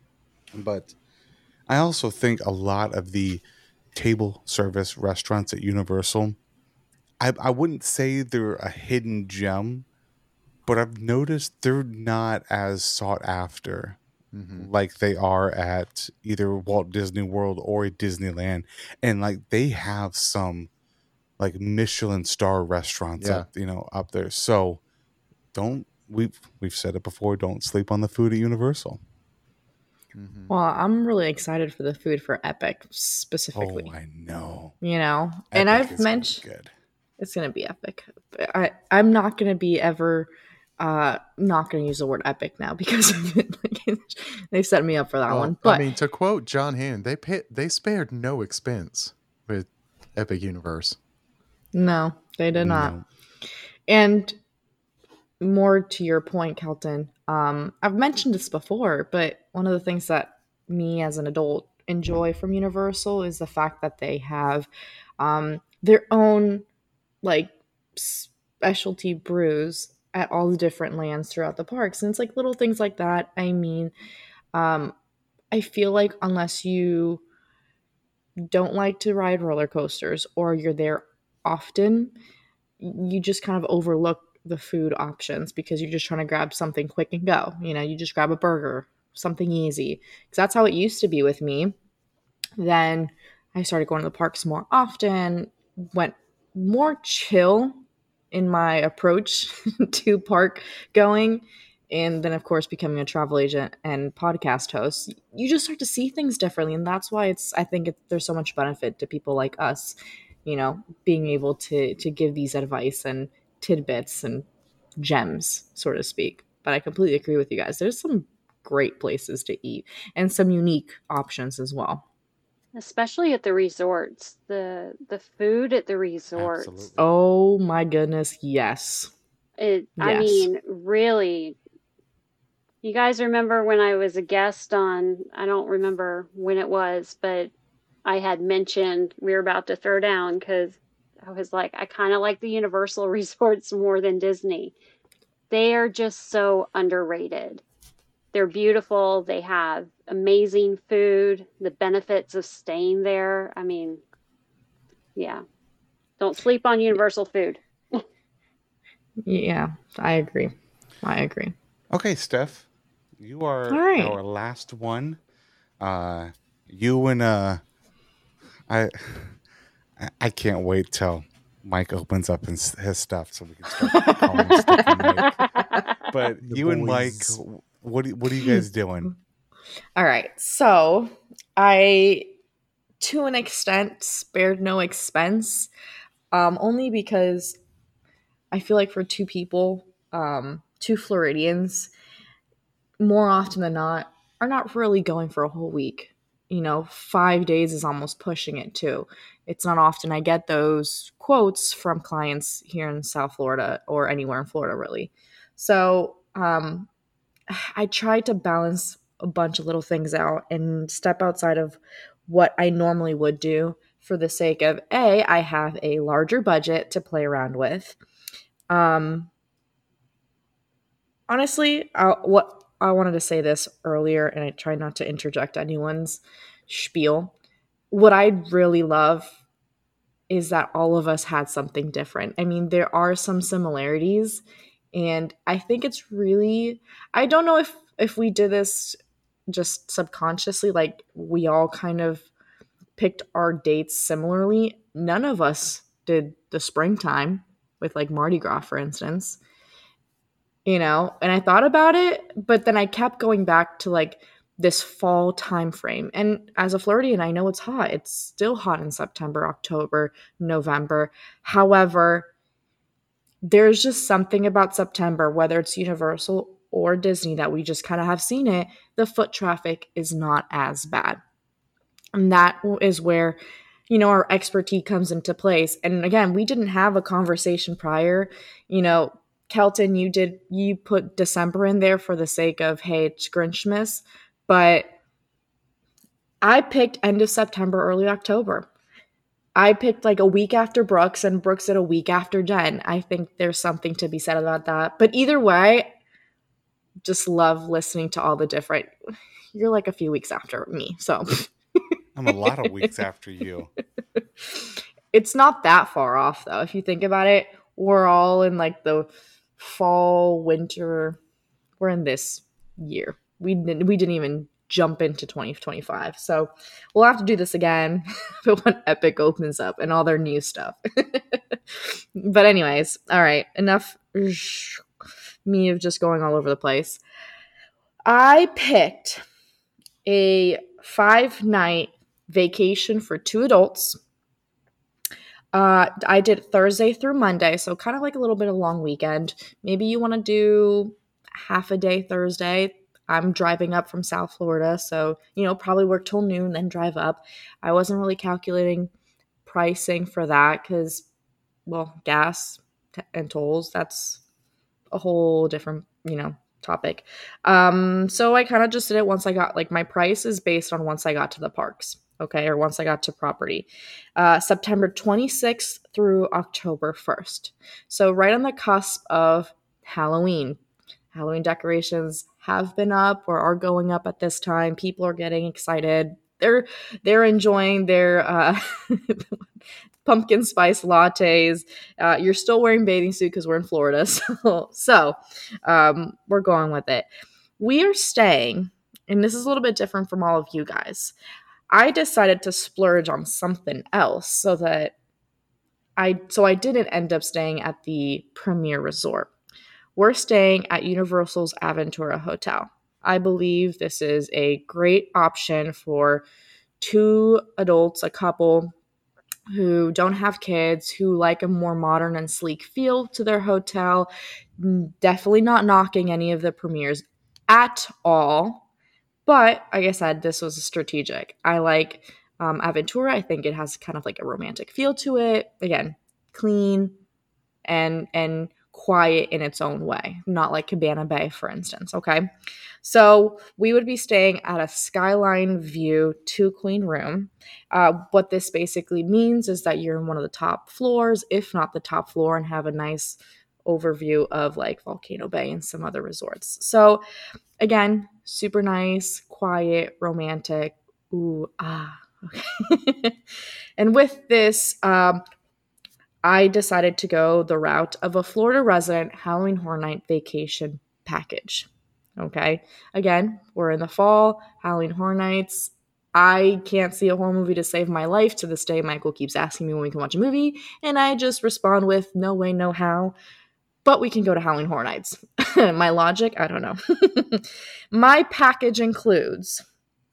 But I also think a lot of the table service restaurants at Universal, I, I wouldn't say they're a hidden gem, but I've noticed they're not as sought after hmm like they are at either Walt Disney World or Disneyland. And like they have some like Michelin star restaurants Yeah. up, you know, up there. So don't we've we've said it before, don't sleep on the food at Universal. hmm Well, I'm really excited for the food for Epic Oh, specifically. I know. You know, and Epic I've is gonna be mentioned good. it's gonna be epic. But I I'm not gonna be ever uh not gonna use the word epic now because of it. Like, they set me up for that Well, one. I But mean, to quote John Hamm, they pay, they spared no expense with Epic Universe. no, they did not. No. And more to your point, Kelton, um, I've mentioned this before, but one of the things that me as an adult enjoy from Universal is the fact that they have um, their own like specialty brews at all the different lands throughout the parks. And it's like little things like that. I mean, um, I feel like unless you don't like to ride roller coasters or you're there often, you just kind of overlook the food options because you're just trying to grab something quick and go. You know, you just grab a burger, something easy. Because that's how it used to be with me. Then I started going to the parks more often, went more chill in my approach to park going. And then, of course, becoming a travel agent and podcast host, you just start to see things differently. And that's why it's, I think it, there's so much benefit to people like us, you know, being able to to give these advice and tidbits and gems, so to speak. But I completely agree with you guys. There's some great places to eat and some unique options as well. Especially at the resorts. The the food at the resorts. Absolutely. Oh my goodness, yes. It I Yes. mean, really. You guys remember when I was a guest on, I don't remember when it was, but I had mentioned we were about to throw down because I was like, I kind of like the Universal resorts more than Disney. They are just so underrated. They're beautiful. They have amazing food, the benefits of staying there. I mean, yeah. Don't sleep on Universal food. Yeah, I agree. I agree. Okay, Steph, you are All right. our last one. Uh, you and uh, I, I can't wait till Mike opens up his, his stuff so we can start calling him Sticky Mike. But The you and Mike, boys. what do- what are you guys doing? All right. So I, to an extent, spared no expense, um, only because I feel like for two people, um, two Floridians, more often than not, are not really going for a whole week. You know, five days is almost pushing it too. It's not often I get those quotes from clients here in South Florida or anywhere in Florida, really. So um, I try to balance a bunch of little things out and step outside of what I normally would do for the sake of A, I have a larger budget to play around with. Um, honestly, I, what I wanted to say this earlier, and I try not to interject anyone's spiel. What I really love is that all of us had something different. I mean, there are some similarities, and I think it's really, I don't know if if we did this just subconsciously, like we all kind of picked our dates similarly. None of us did the springtime with like Mardi Gras, for instance. You know, and I thought about it, but then I kept going back to like this fall time frame. And as a Floridian, I know it's hot. It's still hot in September, October, November. However, there's just something about September, whether it's Universal or Disney, that we just kind of have seen it. The foot traffic is not as bad. And that is where, you know, our expertise comes into place. And again, we didn't have a conversation prior, you know, Kelton, you did you put December in there for the sake of, hey, it's Grinchmas, but I picked end of September, early October. I picked like a week after Brooks, and Brooks did a week after Jen. I think there's something to be said about that. But either way, just love listening to all the different. You're like a few weeks after me, so I'm a lot of weeks after you. It's not that far off, though. If you think about it, we're all in like the fall, winter. We're in this year. We didn't. We didn't even jump into twenty twenty-five. So we'll have to do this again when Epic opens up and all their new stuff. But anyways, all right. Enough me of just going all over the place. I picked a five-night vacation for two adults. Uh, I did Thursday through Monday, so kind of like a little bit of a long weekend. Maybe you want to do half a day Thursday. I'm driving up from South Florida, so, you know, probably work till noon, then drive up. I wasn't really calculating pricing for that because, well, gas t- and tolls, that's a whole different, you know, topic. Um, so I kind of just did it once I got, like, my price is based on once I got to the parks, okay, or once I got to property. Uh, September twenty-sixth through October first. So right on the cusp of Halloween. Halloween decorations have been up or are going up at this time. People are getting excited. They're they're enjoying their uh, pumpkin spice lattes. Uh, you're still wearing bathing suit because we're in Florida, so so um, we're going with it. We are staying, and this is a little bit different from all of you guys. I decided to splurge on something else so that I so I didn't end up staying at the Premier Resort. We're staying at Universal's Aventura Hotel. I believe this is a great option for two adults, a couple who don't have kids, who like a more modern and sleek feel to their hotel. Definitely not knocking any of the premiers at all. But like I said, this was strategic. I like um, Aventura. I think it has kind of like a romantic feel to it. Again, clean and and quiet in its own way, not like Cabana Bay, for instance, okay? So we would be staying at a skyline view two-queen room. Uh, what this basically means is that you're in one of the top floors, if not the top floor, and have a nice overview of like Volcano Bay and some other resorts. So again, super nice, quiet, romantic. Ooh, ah, okay. And with this, um, I decided to go the route of a Florida resident Halloween Horror Night vacation package. Okay. Again, we're in the fall, Halloween Horror Nights. I can't see a horror movie to save my life. To this day, Michael keeps asking me when we can watch a movie, and I just respond with no way, no how. But we can go to Halloween Horror Nights. My logic, I don't know. My package includes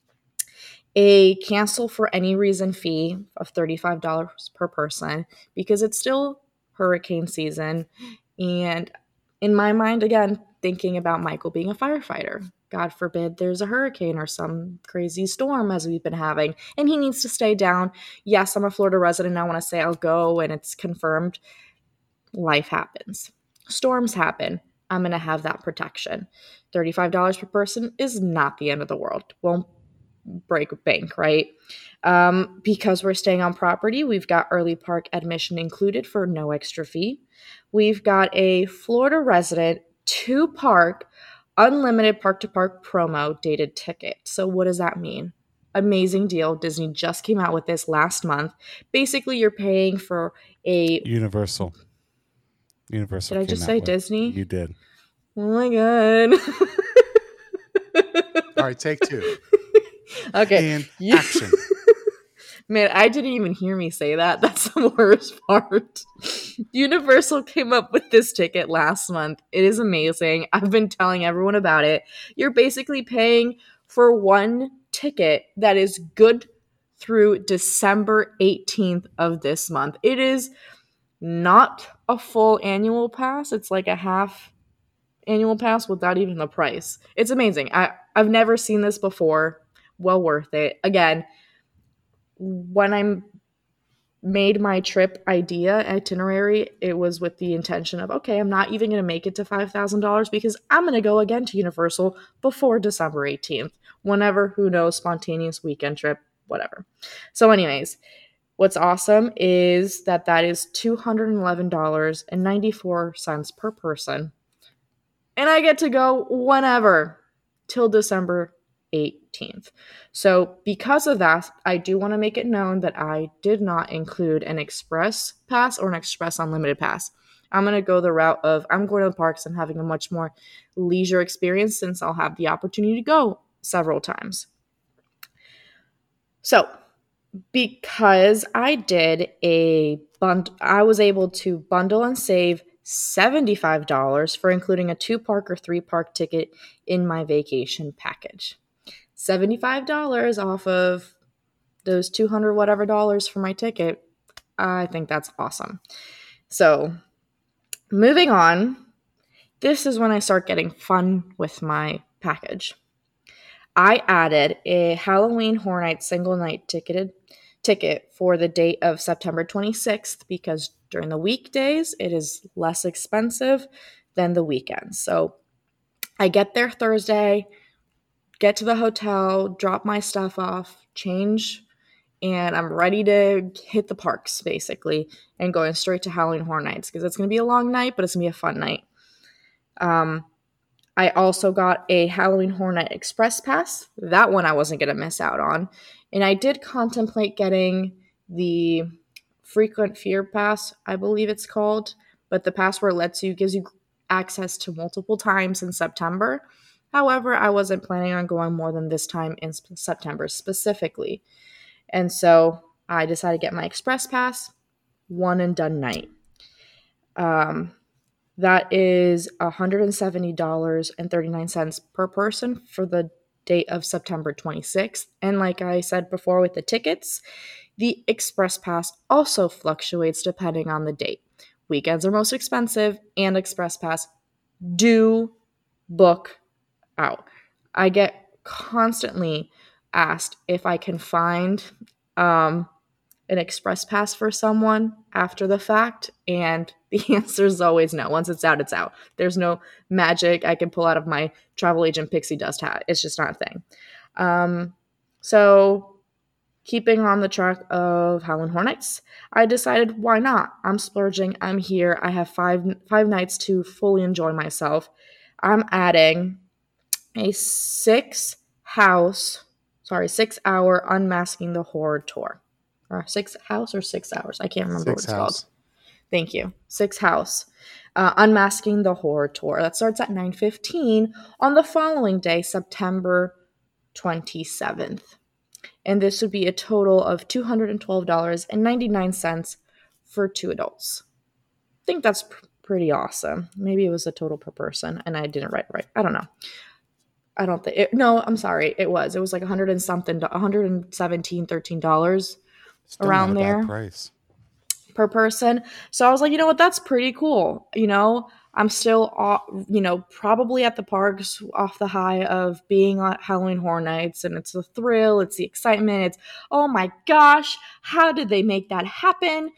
a cancel for any reason fee of thirty-five dollars per person because it's still hurricane season. And in my mind, again, thinking about Michael being a firefighter. God forbid there's a hurricane or some crazy storm as we've been having, and he needs to stay down. Yes, I'm a Florida resident. I want to say I'll go and it's confirmed. Life happens. Storms happen. I'm going to have that protection. thirty-five dollars per person is not the end of the world. Won't break a bank, right? Um, because we're staying on property, we've got early park admission included for no extra fee. We've got a Florida resident to park unlimited park to park promo dated ticket. So what does that mean? Amazing deal. Disney just came out with this last month. Basically, you're paying for a Universal. Universal. Did I just say with. Disney? You did. Oh my god. All right, take two. Okay. And action. Man, I didn't even hear me say that. That's the worst part. Universal came up with this ticket last month. It is amazing. I've been telling everyone about it. You're basically paying for one ticket that is good through December eighteenth of this month. It is not a full annual pass. It's like a half annual pass without even the price. It's amazing. I, I've never seen this before. Well worth it. Again, when I'm made my trip idea itinerary, it was with the intention of, okay, I'm not even going to make it to five thousand dollars because I'm going to go again to Universal before December eighteenth. Whenever, who knows, spontaneous weekend trip, whatever. So anyways, what's awesome is that that is two hundred eleven dollars and ninety-four cents per person. And I get to go whenever till December eighteenth. So because of that, I do want to make it known that I did not include an express pass or an express unlimited pass. I'm going to go the route of I'm going to the parks and having a much more leisure experience since I'll have the opportunity to go several times. So because I did a bund- I was able to bundle and save seventy-five dollars for including a two park or three park ticket in my vacation package. seventy-five dollars off of those two hundred whatever dollars for my ticket. I think that's awesome. So moving on, this is when I start getting fun with my package. I added a Halloween Horror Nights single night ticketed ticket for the date of September twenty-sixth because during the weekdays it is less expensive than the weekends. So I get there Thursday, get to the hotel, drop my stuff off, change, and I'm ready to hit the parks basically and going straight to Halloween Horror Nights because it's going to be a long night, but it's going to be a fun night. Um, I also got a Halloween Horror Night Express Pass. That one I wasn't going to miss out on. And I did contemplate getting the Frequent Fear Pass, I believe it's called, but the pass where it lets you, gives you access to multiple times in September. However, I wasn't planning on going more than this time in September specifically. And so I decided to get my Express Pass, one and done night. Um, that is one hundred seventy dollars and thirty-nine cents per person for the date of September twenty-sixth. And like I said before with the tickets, the Express Pass also fluctuates depending on the date. Weekends are most expensive, and Express Pass do book out. I get constantly asked if I can find um, an Express Pass for someone after the fact, and the answer is always no. Once it's out, it's out. There's no magic I can pull out of my travel agent pixie dust hat. It's just not a thing. Um, so keeping on the track of Halloween Horror Nights, I decided why not? I'm splurging. I'm here. I have five five nights to fully enjoy myself. I'm adding a six house, sorry, six hour Unmasking the Horror tour. Or six house or six hours. I can't remember Six what it's house. called. Thank you. Six house. Uh, Unmasking the Horror tour. That starts at nine fifteen on the following day, September twenty-seventh. And this would be a total of two hundred twelve dollars and ninety-nine cents for two adults. I think that's pr- pretty awesome. Maybe it was a total per person and I didn't write it right. I don't know. I don't think it, no, I'm sorry. It was. It was like a hundred and something, one hundred seventeen, thirteen dollars Still around not a bad there price. per person. So I was like, you know what? That's pretty cool. You know, I'm still, uh, you know, probably at the parks off the high of being at Halloween Horror Nights, and it's the thrill, it's the excitement, it's, oh my gosh, how did they make that happen?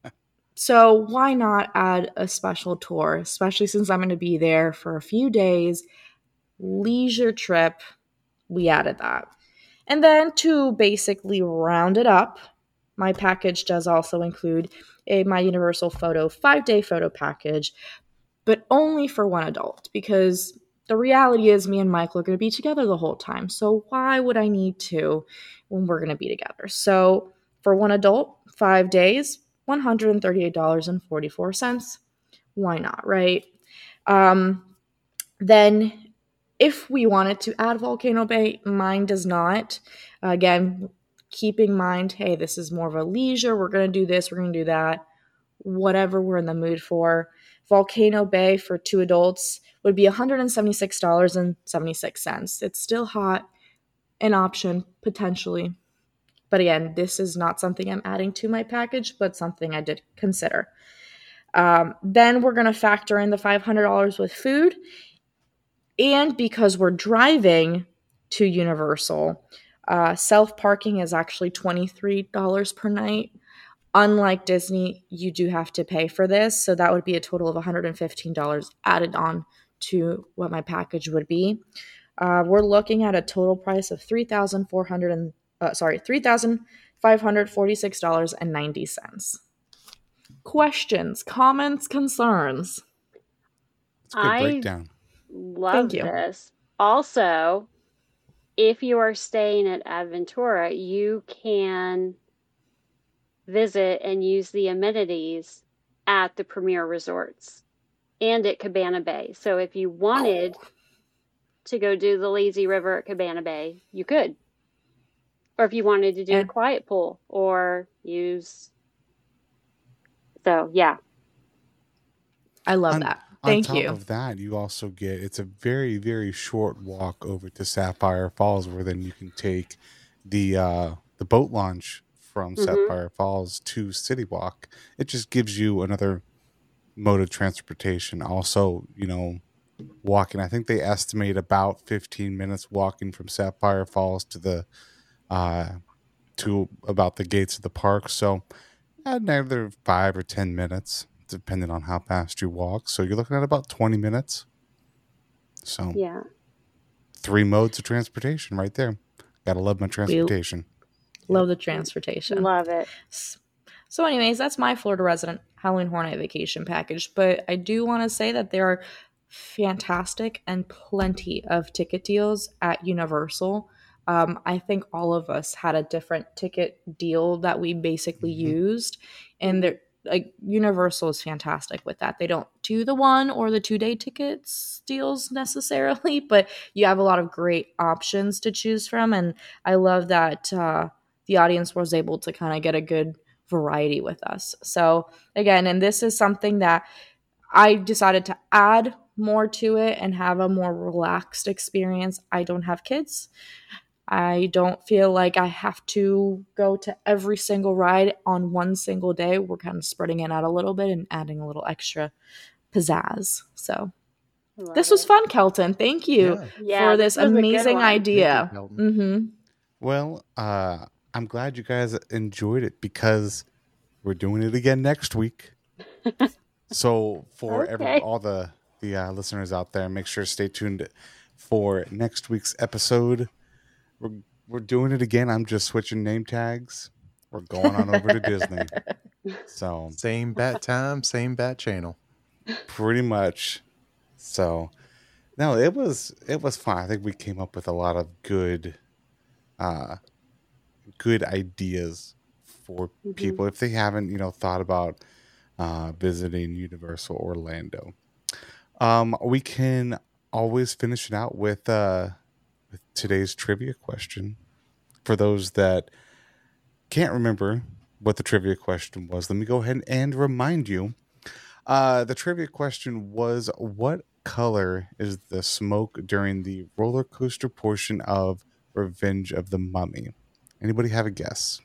So why not add a special tour, especially since I'm going to be there for a few days, leisure trip. We added that. And then to basically round it up, my package does also include a My Universal Photo five-day photo package, but only for one adult because the reality is me and Michael are going to be together the whole time. So why would I need to when we're going to be together? So for one adult, five days, one hundred thirty-eight dollars and forty-four cents. Why not, right? Um, then if we wanted to add Volcano Bay, mine does not. Again, keep in mind, hey, this is more of a leisure. We're going to do this. We're going to do that. Whatever we're in the mood for. Volcano Bay for two adults would be one hundred seventy-six dollars and seventy-six cents. It's still hot, an option, potentially. But again, this is not something I'm adding to my package, but something I did consider. Um, then we're going to factor in the five hundred dollars with food. And because we're driving to Universal, uh, self-parking is actually twenty-three dollars per night. Unlike Disney, you do have to pay for this. So that would be a total of one hundred fifteen dollars added on to what my package would be. Uh, we're looking at a total price of three thousand four hundred and uh, sorry, three thousand five hundred forty-six dollars and ninety cents. Questions, comments, concerns? It's a good I breakdown. love Thank you. this. Also, if you are staying at Aventura, you can visit and use the amenities at the Premier Resorts and at Cabana Bay. So if you wanted to go do the lazy river at Cabana Bay, you could. Or if you wanted to do a And- quiet pool or use. So, yeah. I love On- that. On Thank top you. of that, you also get, it's a very, very short walk over to Sapphire Falls, where then you can take the uh, the boat launch from Mhm. Sapphire Falls to City Walk. It just gives you another mode of transportation. Also, you know, walking, I think they estimate about fifteen minutes walking from Sapphire Falls to the uh, to about the gates of the park. So another five or ten minutes, depending on how fast you walk. So you're looking at about twenty minutes. So Yeah. three modes of transportation right there. Gotta love my transportation. Love the transportation. Love it. So anyways, that's my Florida resident Halloween Horror Night vacation package. But I do want to say that there are fantastic and plenty of ticket deals at Universal. Um, I think all of us had a different ticket deal that we basically Mhm. used. And they're like Universal is fantastic with that. They don't do the one or the two day tickets deals necessarily, but you have a lot of great options to choose from. And I love that uh, the audience was able to kind of get a good variety with us. So again, and this is something that I decided to add more to it and have a more relaxed experience. I don't have kids. I don't feel like I have to go to every single ride on one single day. We're kind of spreading it out a little bit and adding a little extra pizzazz. So Love this was it. fun, Kelton. Thank you Yeah. Yeah, for this was a good amazing one. idea. Thank you, Kelton. Mm-hmm. Well, uh, I'm glad you guys enjoyed it, because we're doing it again next week. So for every Okay. all the the uh, listeners out there, make sure to stay tuned for next week's episode. We're we're doing it again. I'm just switching name tags. We're going on over to Disney. So Same bat time, same bat channel. pretty much. So no, it was it was fun. I think we came up with a lot of good uh good ideas for Mhm. people if they haven't, you know, thought about uh visiting Universal Orlando. Um we can always finish it out with uh with today's trivia question. For those that can't remember what the trivia question was, let me go ahead and remind you. Uh, the trivia question was, what color is the smoke during the roller coaster portion of Revenge of the Mummy? Anybody have a guess?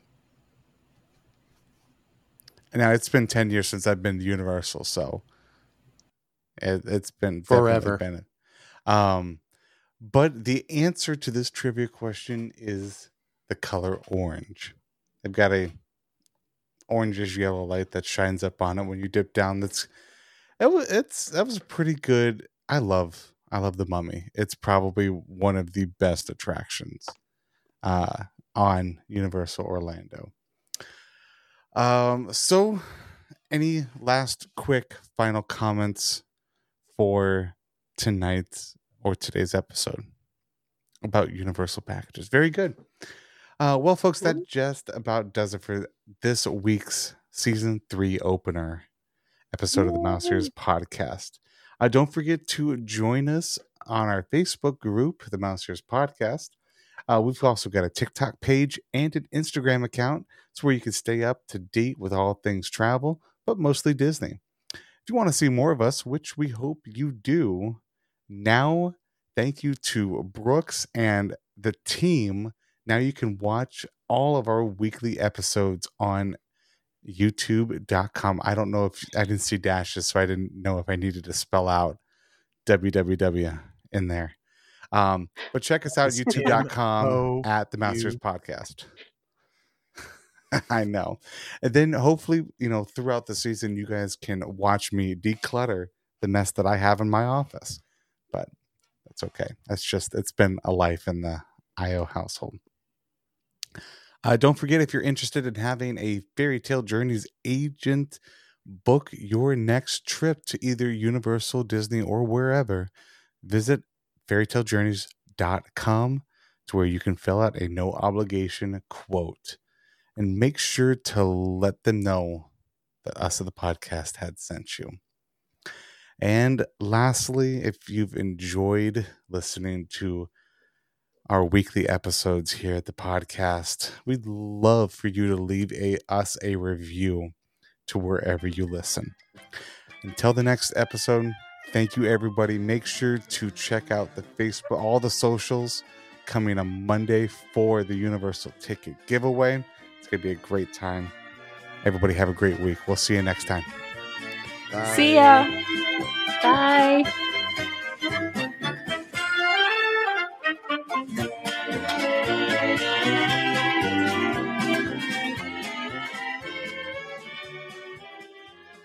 Now, it's been ten years since I've been to Universal, so it, it's been Forever. definitely been. Um, but the answer to this trivia question is the color orange. They've got a orangish yellow light that shines up on it when you dip down. That's it was it's that was pretty good. I love I love the Mummy. It's probably one of the best attractions uh, on Universal Orlando. Um, so any last quick final comments for tonight's or today's episode about Universal packages? Very good. Uh, well, folks, that just about does it for this week's season three opener episode of the Mouse Ears podcast. Uh, don't forget to join us on our Facebook group, the Mouse Ears podcast. Uh, we've also got a TikTok page and an Instagram account. It's where you can stay up to date with all things travel, but mostly Disney. If you want to see more of us, which we hope you do, now thank you to Brooks and the team. Now you can watch all of our weekly episodes on youtube dot com. I don't know if I didn't see dashes, so I didn't know if I needed to spell out W W W in there. Um, but check us out, youtube dot com at the Mouse Ears podcast. I know. And then hopefully, you know, throughout the season, you guys can watch me declutter the mess that I have in my office. But that's okay. That's just, it's been a life in the I O household. Uh, don't forget, if you're interested in having a Fairy Tale Journeys agent book your next trip to either Universal, Disney, or wherever, visit fairy tale journeys dot com to where you can fill out a no obligation quote. And make sure to let them know that us at the podcast had sent you. And lastly, if you've enjoyed listening to our weekly episodes here at the podcast, we'd love for you to leave a us a review to wherever you listen. Until the next episode, thank you, everybody. Make sure to check out the Facebook, all the socials coming on Monday for the Universal ticket giveaway. It's going to be a great time. Everybody have a great week. We'll see you next time. See ya. Bye.